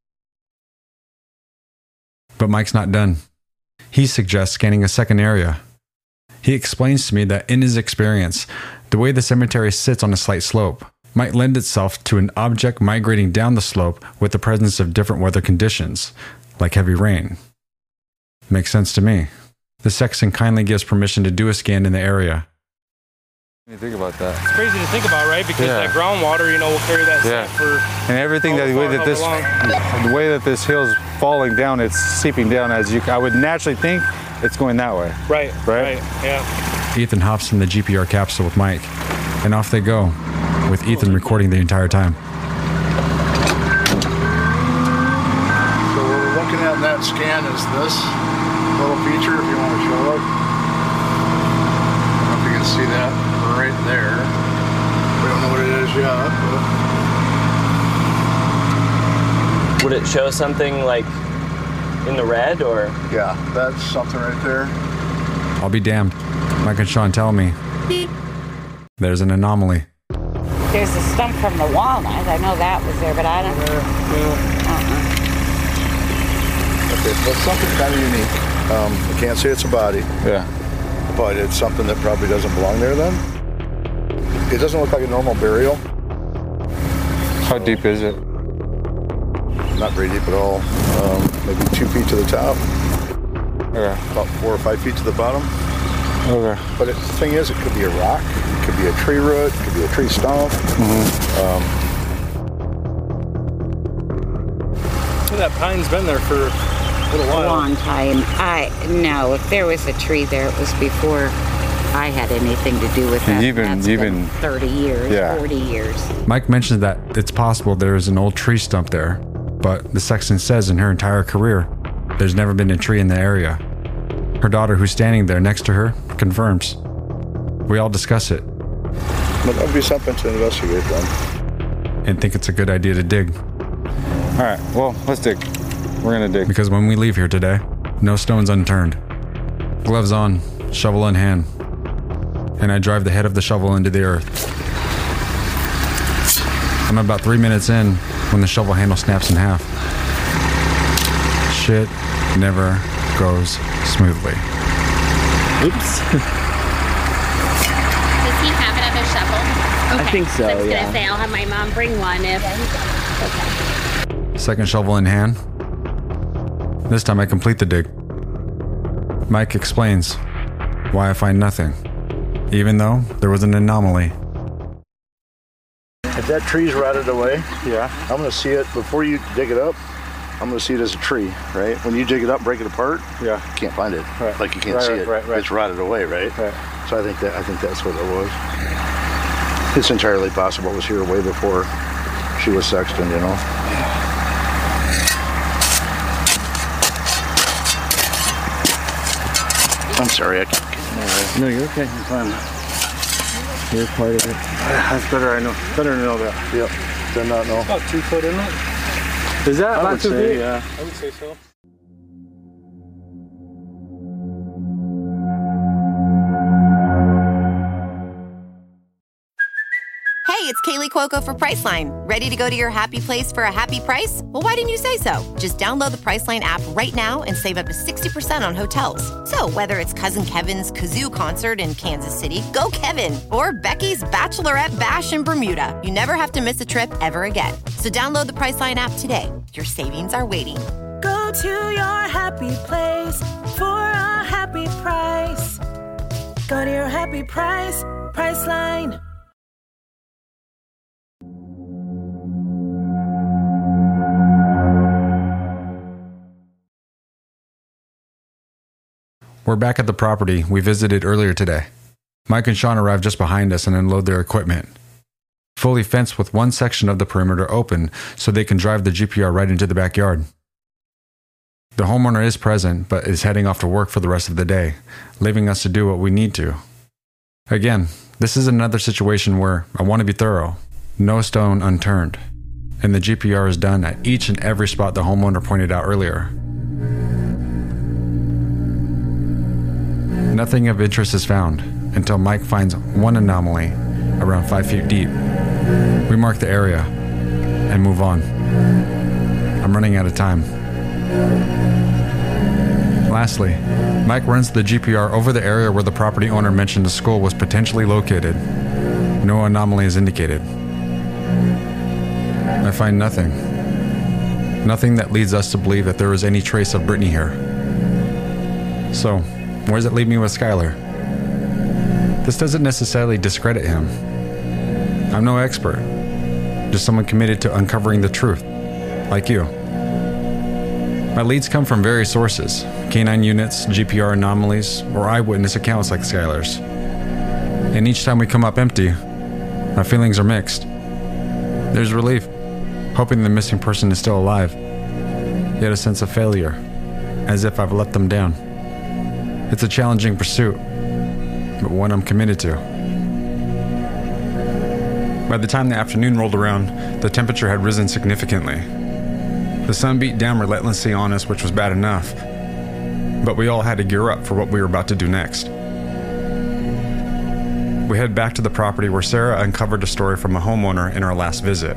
But Mike's not done. He suggests scanning a second area. He explains to me that in his experience, the way the cemetery sits on a slight slope might lend itself to an object migrating down the slope with the presence of different weather conditions, like heavy rain. Makes sense to me. The sexton kindly gives permission to do a scan in the area. What do you think about that? It's crazy to think about, right? Because that groundwater, will carry that stuff for. And everything the way that this hill's falling down, it's seeping down I would naturally think it's going that way. Right. Right. Yeah. Ethan hops in the GPR capsule with Mike, and off they go, with Ethan recording the entire time. So what we're looking at in that scan is this little feature, if you want to show it. I don't know if you can see that right there. We don't know what it is yet, but... Would it show something like in the red, or? Yeah, that's something right there. I'll be damned. Mike and Sean tell me there's an anomaly. There's a stump from the walnut. I know that was there, but I don't... Okay, so it's something kind of unique. I can't say it's a body. Yeah. But it's something that probably doesn't belong there then. It doesn't look like a normal burial. How deep is it? Not very deep at all. Maybe 2 feet to the top. Okay. About 4 or 5 feet to the bottom. Okay. But the thing is, it could be a rock, it could be a tree root, it could be a tree stump. That pine's been there for a little while. A long time. No, if there was a tree there, it was before I had anything to do with that. That's been 30 years, 40 years. Mike mentions that it's possible there is an old tree stump there, but the sexton says in her entire career, there's never been a tree in the area. Her daughter, who's standing there next to her, confirms. We all discuss it. But that would be something to investigate then. And think it's a good idea to dig. All right, well, let's dig. We're gonna dig. Because when we leave here today, no stone's unturned. Gloves on, shovel in hand. And I drive the head of the shovel into the earth. I'm about 3 minutes in when the shovel handle snaps in half. Shit never goes smoothly. Oops. Does he have another shovel? Okay. I think so, I was yeah. gonna say I'll have my mom bring one if... Okay. Second shovel in hand. This time I complete the dig. Mike explains why I find nothing, even though there was an anomaly. If that tree's rotted away, I'm going to see it before you dig it up. I'm going to see it as a tree, right? When you dig it up, break it apart, you can't find it. Right. Like you can't see it. It's rotted away, right? So I think that's what it was. It's entirely possible it was here way before she was sexton, you know. I'm sorry, I can't get in there. No, you're okay. You're fine. You're part of it. That's better. I know. Better to know that. Yep. Did not know. About 2 foot, isn't it? Is that I about would 2 say, feet? yeah. I would say so. Hey, it's Kaylee Cuoco for Priceline. Ready to go to your happy place for a happy price? Well, why didn't you say so? Just download the Priceline app right now and save up to 60% on hotels. So whether it's Cousin Kevin's Kazoo Concert in Kansas City, go Kevin, or Becky's Bachelorette Bash in Bermuda, you never have to miss a trip ever again. So download the Priceline app today. Your savings are waiting. Go to your happy place for a happy price. Go to your happy price, Priceline. We're back at the property we visited earlier today. Mike and Sean arrive just behind us and unload their equipment. Fully fenced with one section of the perimeter open so they can drive the GPR right into the backyard. The homeowner is present, but is heading off to work for the rest of the day, leaving us to do what we need to. Again, this is another situation where I want to be thorough, no stone unturned, and the GPR is done at each and every spot the homeowner pointed out earlier. Nothing of interest is found until Mike finds one anomaly around 5 feet deep. We mark the area and move on. I'm running out of time. Lastly, Mike runs the GPR over the area where the property owner mentioned the skull was potentially located. No anomaly is indicated. I find nothing. Nothing that leads us to believe that there is any trace of Brittany here. So, where does it leave me with Skylar? This doesn't necessarily discredit him. I'm no expert, just someone committed to uncovering the truth, like you. My leads come from various sources, canine units, GPR anomalies, or eyewitness accounts like Skylar's. And each time we come up empty, my feelings are mixed. There's relief, hoping the missing person is still alive, yet a sense of failure, as if I've let them down. It's a challenging pursuit, but one I'm committed to. By the time the afternoon rolled around, the temperature had risen significantly. The sun beat down relentlessly on us, which was bad enough, but we all had to gear up for what we were about to do next. We head back to the property where Sarah uncovered a story from a homeowner in our last visit.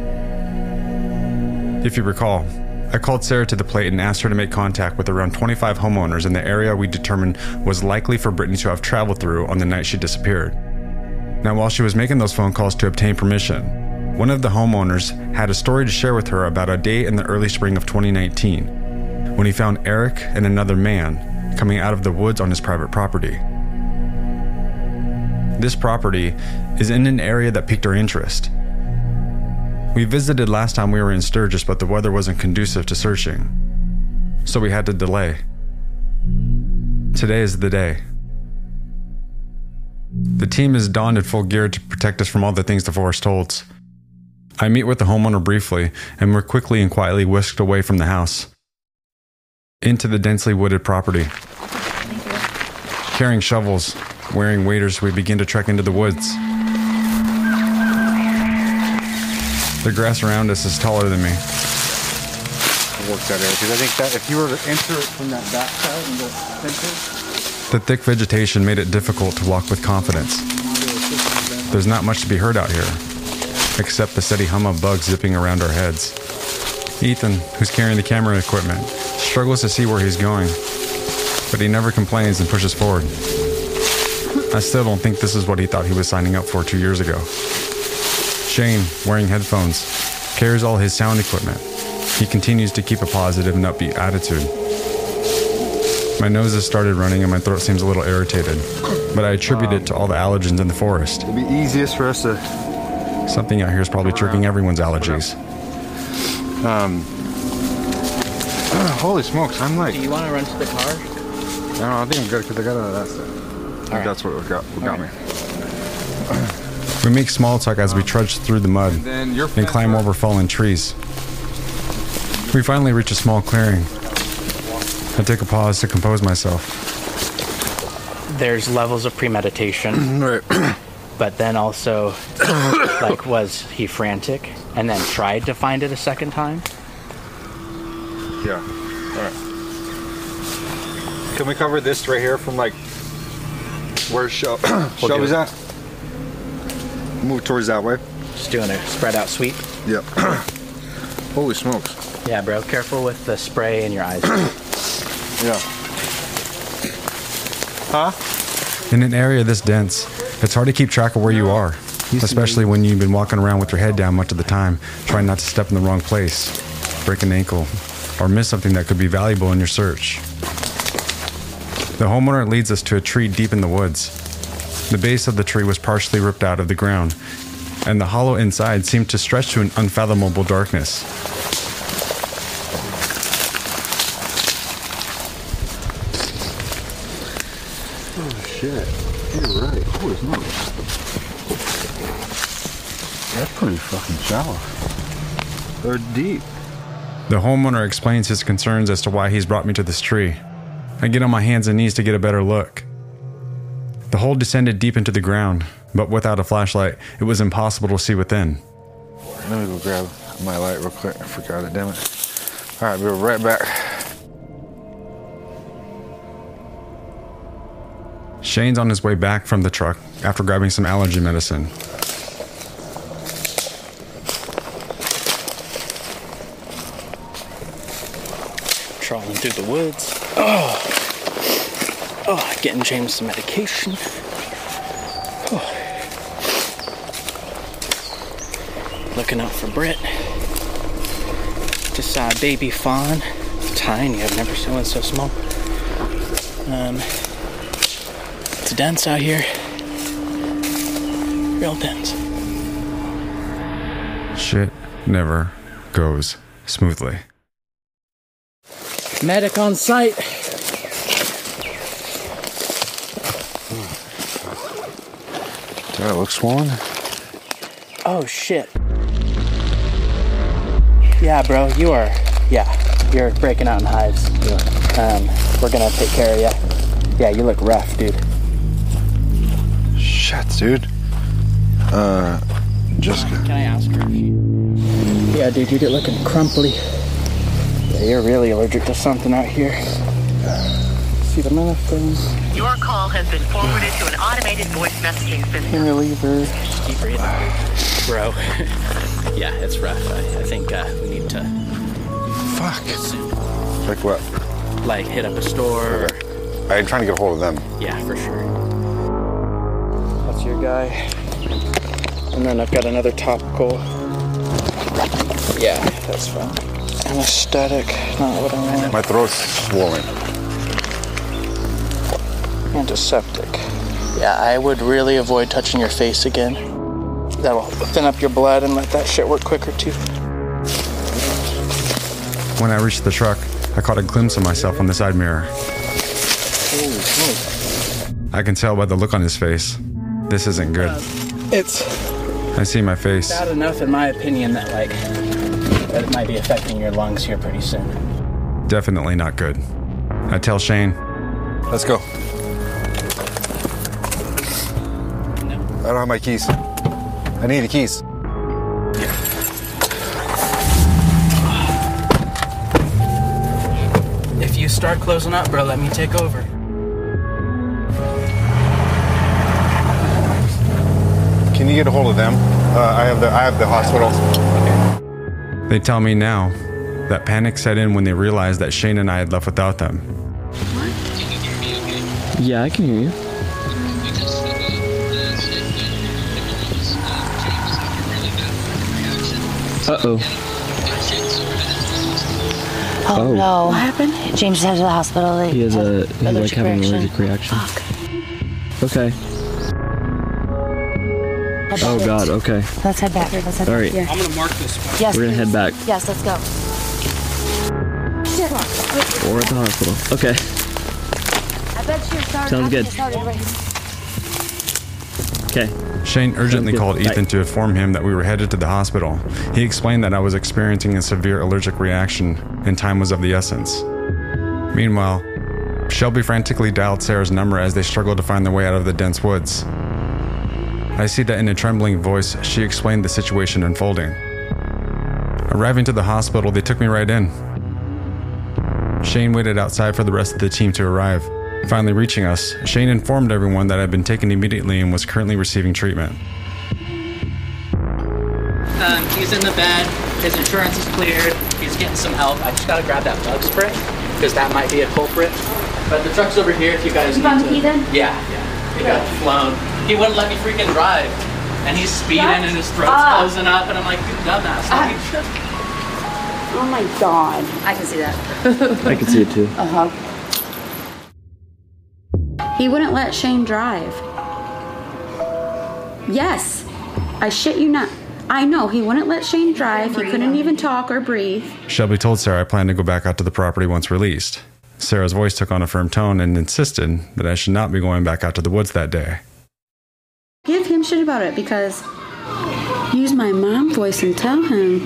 If you recall, I called Sarah to the plate and asked her to make contact with around 25 homeowners in the area we determined was likely for Brittany to have traveled through on the night she disappeared. Now, while she was making those phone calls to obtain permission, one of the homeowners had a story to share with her about a day in the early spring of 2019, when he found Eric and another man coming out of the woods on his private property. This property is in an area that piqued our interest. We visited last time we were in Sturgis, but the weather wasn't conducive to searching, so we had to delay. Today is the day. The team is donned in full gear to protect us from all the things the forest holds. I meet with the homeowner briefly, and we're quickly and quietly whisked away from the house, into the densely wooded property. Carrying shovels, wearing waders, we begin to trek into the woods. The grass around us is taller than me. Work that area, because I think that if you were to enter it from that back side and go enter, the thick vegetation made it difficult to walk with confidence. There's not much to be heard out here, except the steady hum of bugs zipping around our heads. Ethan, who's carrying the camera equipment, struggles to see where he's going, but he never complains and pushes forward. I still don't think this is what he thought he was signing up for 2 years ago. Shane, wearing headphones, carries all his sound equipment. He continues to keep a positive and upbeat attitude. My nose has started running and my throat seems a little irritated, but I attribute it to all the allergens in the forest. It'd be easiest for us to... Something out here is probably triggering everyone's allergies. Holy smokes, I'm like... Do you want to run to the car? No, I think I'm good because I got out of that stuff. I think that's what got me. We make small talk as we trudge through the mud and climb over fallen trees. We finally reach a small clearing. I take a pause to compose myself. There's levels of premeditation. Right. But then also, like, was he frantic and then tried to find it a second time? Yeah. All right. Can we cover this right here from, like, where Shelby's at? Move towards that way. Just doing a spread out sweep. Yep. Holy smokes. Yeah, bro. Careful with the spray in your eyes. Yeah. Huh? In an area this dense, it's hard to keep track of where you are, especially when you've been walking around with your head down much of the time, trying not to step in the wrong place, break an ankle, or miss something that could be valuable in your search. The homeowner leads us to a tree deep in the woods. The base of the tree was partially ripped out of the ground, and the hollow inside seemed to stretch to an unfathomable darkness. Oh shit, you're right. Holy smokes. That's pretty fucking shallow. Or deep. The homeowner explains his concerns as to why he's brought me to this tree. I get on my hands and knees to get a better look. The hole descended deep into the ground, but without a flashlight, it was impossible to see within. Let me go grab my light real quick. I forgot it, damn it. Alright, we'll be right back. Shane's on his way back from the truck after grabbing some allergy medicine. Trawling through the woods. Getting James some medication. Looking out for Britt. Just saw a baby fawn. Tiny, I've never seen one so small. It's dense out here. Real dense. Shit never goes smoothly. Medic on site. That looks swollen. Oh, shit. Yeah, bro, you're breaking out in hives. We're gonna take care of you. Yeah, you look rough, dude. Shit, dude. Jessica. Can I ask her if she... Yeah, dude, you're looking crumply. Yeah, you're really allergic to something out here. See the metaphone? Your call has been forwarded to an automated voice messaging system. Pain reliever. Just keep breathing, bro. Yeah, it's rough. I think we need to... Fuck. Like what? Like hit up a store. Okay. I'm trying to get a hold of them. Yeah, for sure. That's your guy. And then I've got another topical. Yeah, that's fine. Anesthetic, not what I want. My throat's swollen. Antiseptic. Yeah, I would really avoid touching your face again. That'll thin up your blood and let that shit work quicker too. When I reached the truck, I caught a glimpse of myself on the side mirror. I can tell by the look on his face. This isn't good. I see my face. Bad enough, in my opinion, that that it might be affecting your lungs here pretty soon. Definitely not good. I tell Shane. Let's go. I don't have my keys. I need the keys. If you start closing up, bro, let me take over. Can you get a hold of them? I have the hospital. They tell me now that panic set in when they realized that Shane and I had left without them. What? Yeah, I can hear you. Uh-oh. Oh no. What happened? James is headed to the hospital. He's like having an allergic reaction. Fuck. Okay. Oh god, okay. Let's head back. All right. I'm gonna mark this spot. Yes, we're gonna head back. Yes, let's go. Or at the hospital. Okay. I bet you started. Sounds good. Okay. Shane urgently called Ethan to inform him that we were headed to the hospital. He explained that I was experiencing a severe allergic reaction and time was of the essence. Meanwhile, Shelby frantically dialed Sarah's number as they struggled to find their way out of the dense woods. I see that in a trembling voice, she explained the situation unfolding. Arriving to the hospital, they took me right in. Shane waited outside for the rest of the team to arrive. Finally reaching us, Shane informed everyone that I'd been taken immediately and was currently receiving treatment. He's in the bed. His insurance is cleared. He's getting some help. I just gotta grab that bug spray because that might be a culprit. But the truck's over here if you guys need to. Yeah. He got flown. He wouldn't let me freaking drive. And he's speeding and his throat's closing up and I'm like, you dumbass. Oh my god. I can see that. I can see it too. Uh-huh. He wouldn't let Shane drive. Yes. I shit you not. I know, he wouldn't let Shane drive. He couldn't even talk or breathe. Shelby told Sarah I planned to go back out to the property once released. Sarah's voice took on a firm tone and insisted that I should not be going back out to the woods that day. Give him shit about it because use my mom voice and tell him.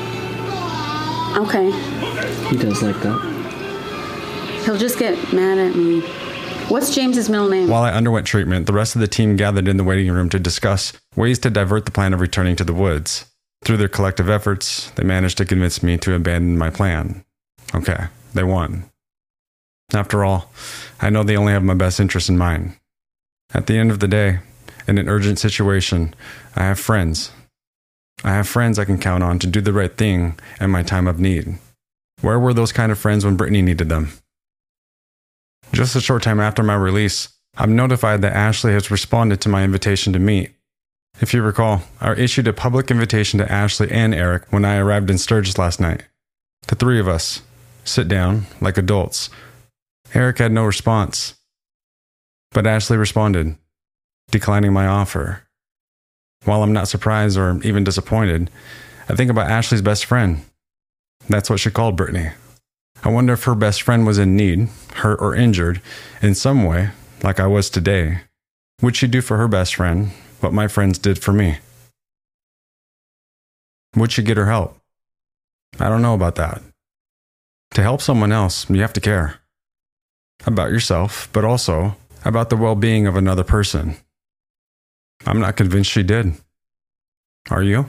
Okay. He does like that. He'll just get mad at me. What's James's middle name? While I underwent treatment, the rest of the team gathered in the waiting room to discuss ways to divert the plan of returning to the woods. Through their collective efforts, they managed to convince me to abandon my plan. Okay, they won. After all, I know they only have my best interest in mind. At the end of the day, in an urgent situation, I have friends. I have friends I can count on to do the right thing in my time of need. Where were those kind of friends when Brittany needed them? Just a short time after my release, I'm notified that Ashley has responded to my invitation to meet. If you recall, I issued a public invitation to Ashley and Eric when I arrived in Sturgis last night. The three of us sit down like adults. Eric had no response, but Ashley responded, declining my offer. While I'm not surprised or even disappointed, I think about Ashley's best friend. That's what she called Brittany. I wonder if her best friend was in need, hurt or injured, in some way, like I was today. Would she do for her best friend what my friends did for me. Would she get her help? I don't know about that. To help someone else, you have to care. About yourself, but also about the well-being of another person. I'm not convinced she did. Are you?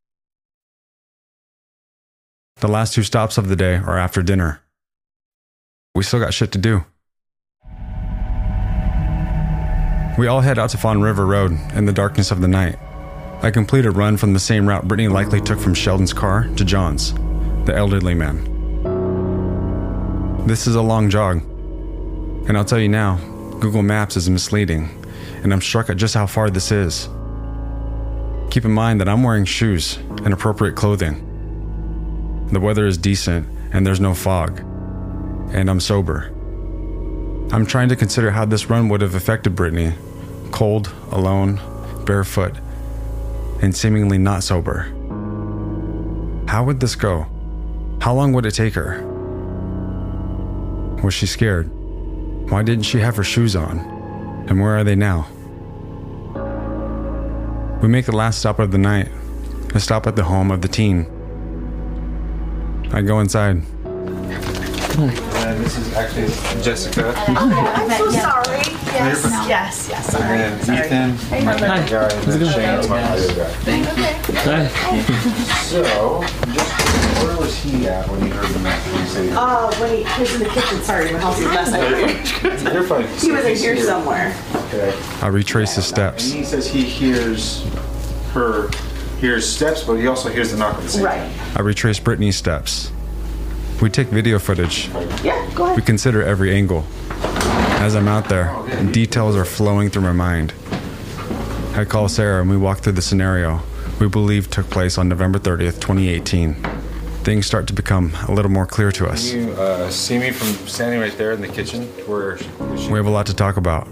The last 2 stops of the day are after dinner. We still got shit to do. We all head out to Fawn River Road in the darkness of the night. I complete a run from the same route Brittany likely took from Sheldon's car to John's, the elderly man. This is a long jog. And I'll tell you now, Google Maps is misleading, and I'm struck at just how far this is. Keep in mind that I'm wearing shoes and appropriate clothing. The weather is decent, and there's no fog. And I'm sober. I'm trying to consider how this run would have affected Brittany, cold, alone, barefoot, and seemingly not sober. How would this go? How long would it take her? Was she scared? Why didn't she have her shoes on? And where are they now? We make the last stop of the night, a stop at the home of the teen. I go inside. This is actually Jessica. I'm so sorry. Yes, yes, sorry. And then Ethan, my guy, and then Shane's my other guy. Thank you. So, just where was he at when he heard the mess? When he was in the kitchen. Sorry, my house is a mess. You're fine. He was in here somewhere. Okay. I retrace his steps. And he says he hears steps, but he also hears the knock of the same. Right. I retrace Brittany's steps. We take video footage. Yeah, go ahead. We consider every angle. As I'm out there, details are flowing through my mind. I call Sarah and we walk through the scenario we believe took place on November 30th, 2018. Things start to become a little more clear to us. Can you see me from standing right there in the kitchen? We have a lot to talk about.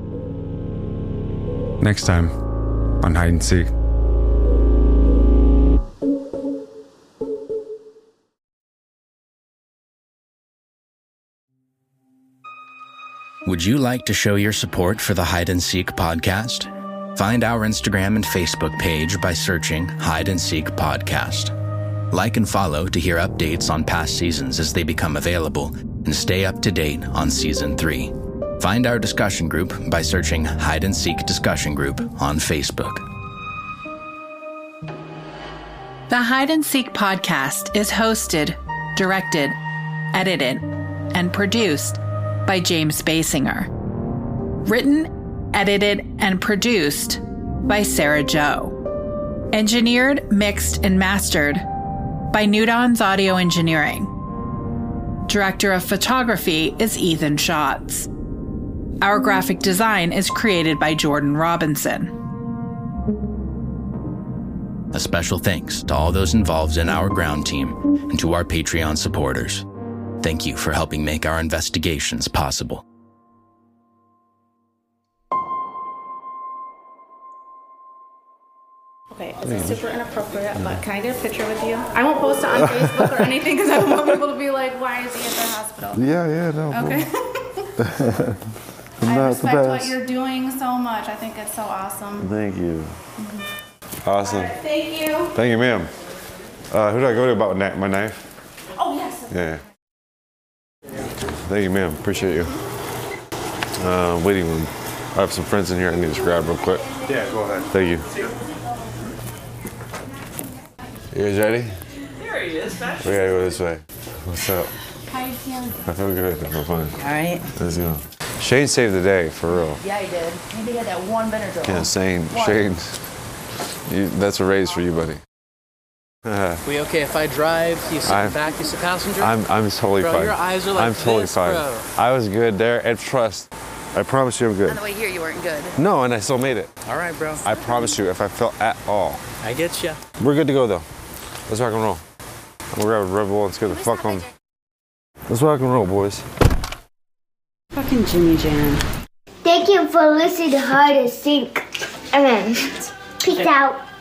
Next time on Hide and Seek. Would you like to show your support for the Hide and Seek podcast? Find our Instagram and Facebook page by searching Hide and Seek Podcast. Like and follow to hear updates on past seasons as they become available, and stay up to date on Season 3. Find our discussion group by searching Hide and Seek Discussion Group on Facebook. The Hide and Seek podcast is hosted, directed, edited, and produced by James Basinger. Written, edited, and produced by Sarah Joe. Engineered, mixed, and mastered by Newdon's Audio Engineering. Director of Photography is Ethan Schatz. Our graphic design is created by Jordan Robinson. A special thanks to all those involved in our ground team and to our Patreon supporters. Thank you for helping make our investigations possible. Okay, this is super inappropriate, but can I get a picture with you? I won't post it on Facebook or anything because I don't want people to be like, why is he at the hospital? Yeah, no. Okay. I respect what you're doing so much. I think it's so awesome. Thank you. Awesome. Right, thank you. Thank you, ma'am. Who do I go to about my knife? Oh, yes. Yeah. Thank you, ma'am. Appreciate you. Waiting room. I have some friends in here I need to grab real quick. Yeah, go ahead. Thank you. You guys ready? There he is, We gotta go this way. What's up? How you feeling? I feel good. I feel fine. All right. Let's go. Shane saved the day, for real. Yeah, he did. Maybe he had that one Benadryl. Yeah, Shane. That's a raise for you, buddy. We okay if I drive? You sit in the back, you sit passenger? I'm totally bro, fine. Your eyes are like I'm totally this, fine. bro. I was good there, and trust. I promise you I'm good. On the way here, you weren't good. No, and I still made it. All right, bro. I promise you, if I felt at all. I get you. We're good to go, though. Let's rock and roll. We'll grab a Red Bull and let's get the fuck on. Let's rock and roll, boys. Fucking Jimmy Jam. Thank you for listening to Hide and Seek. Peace out.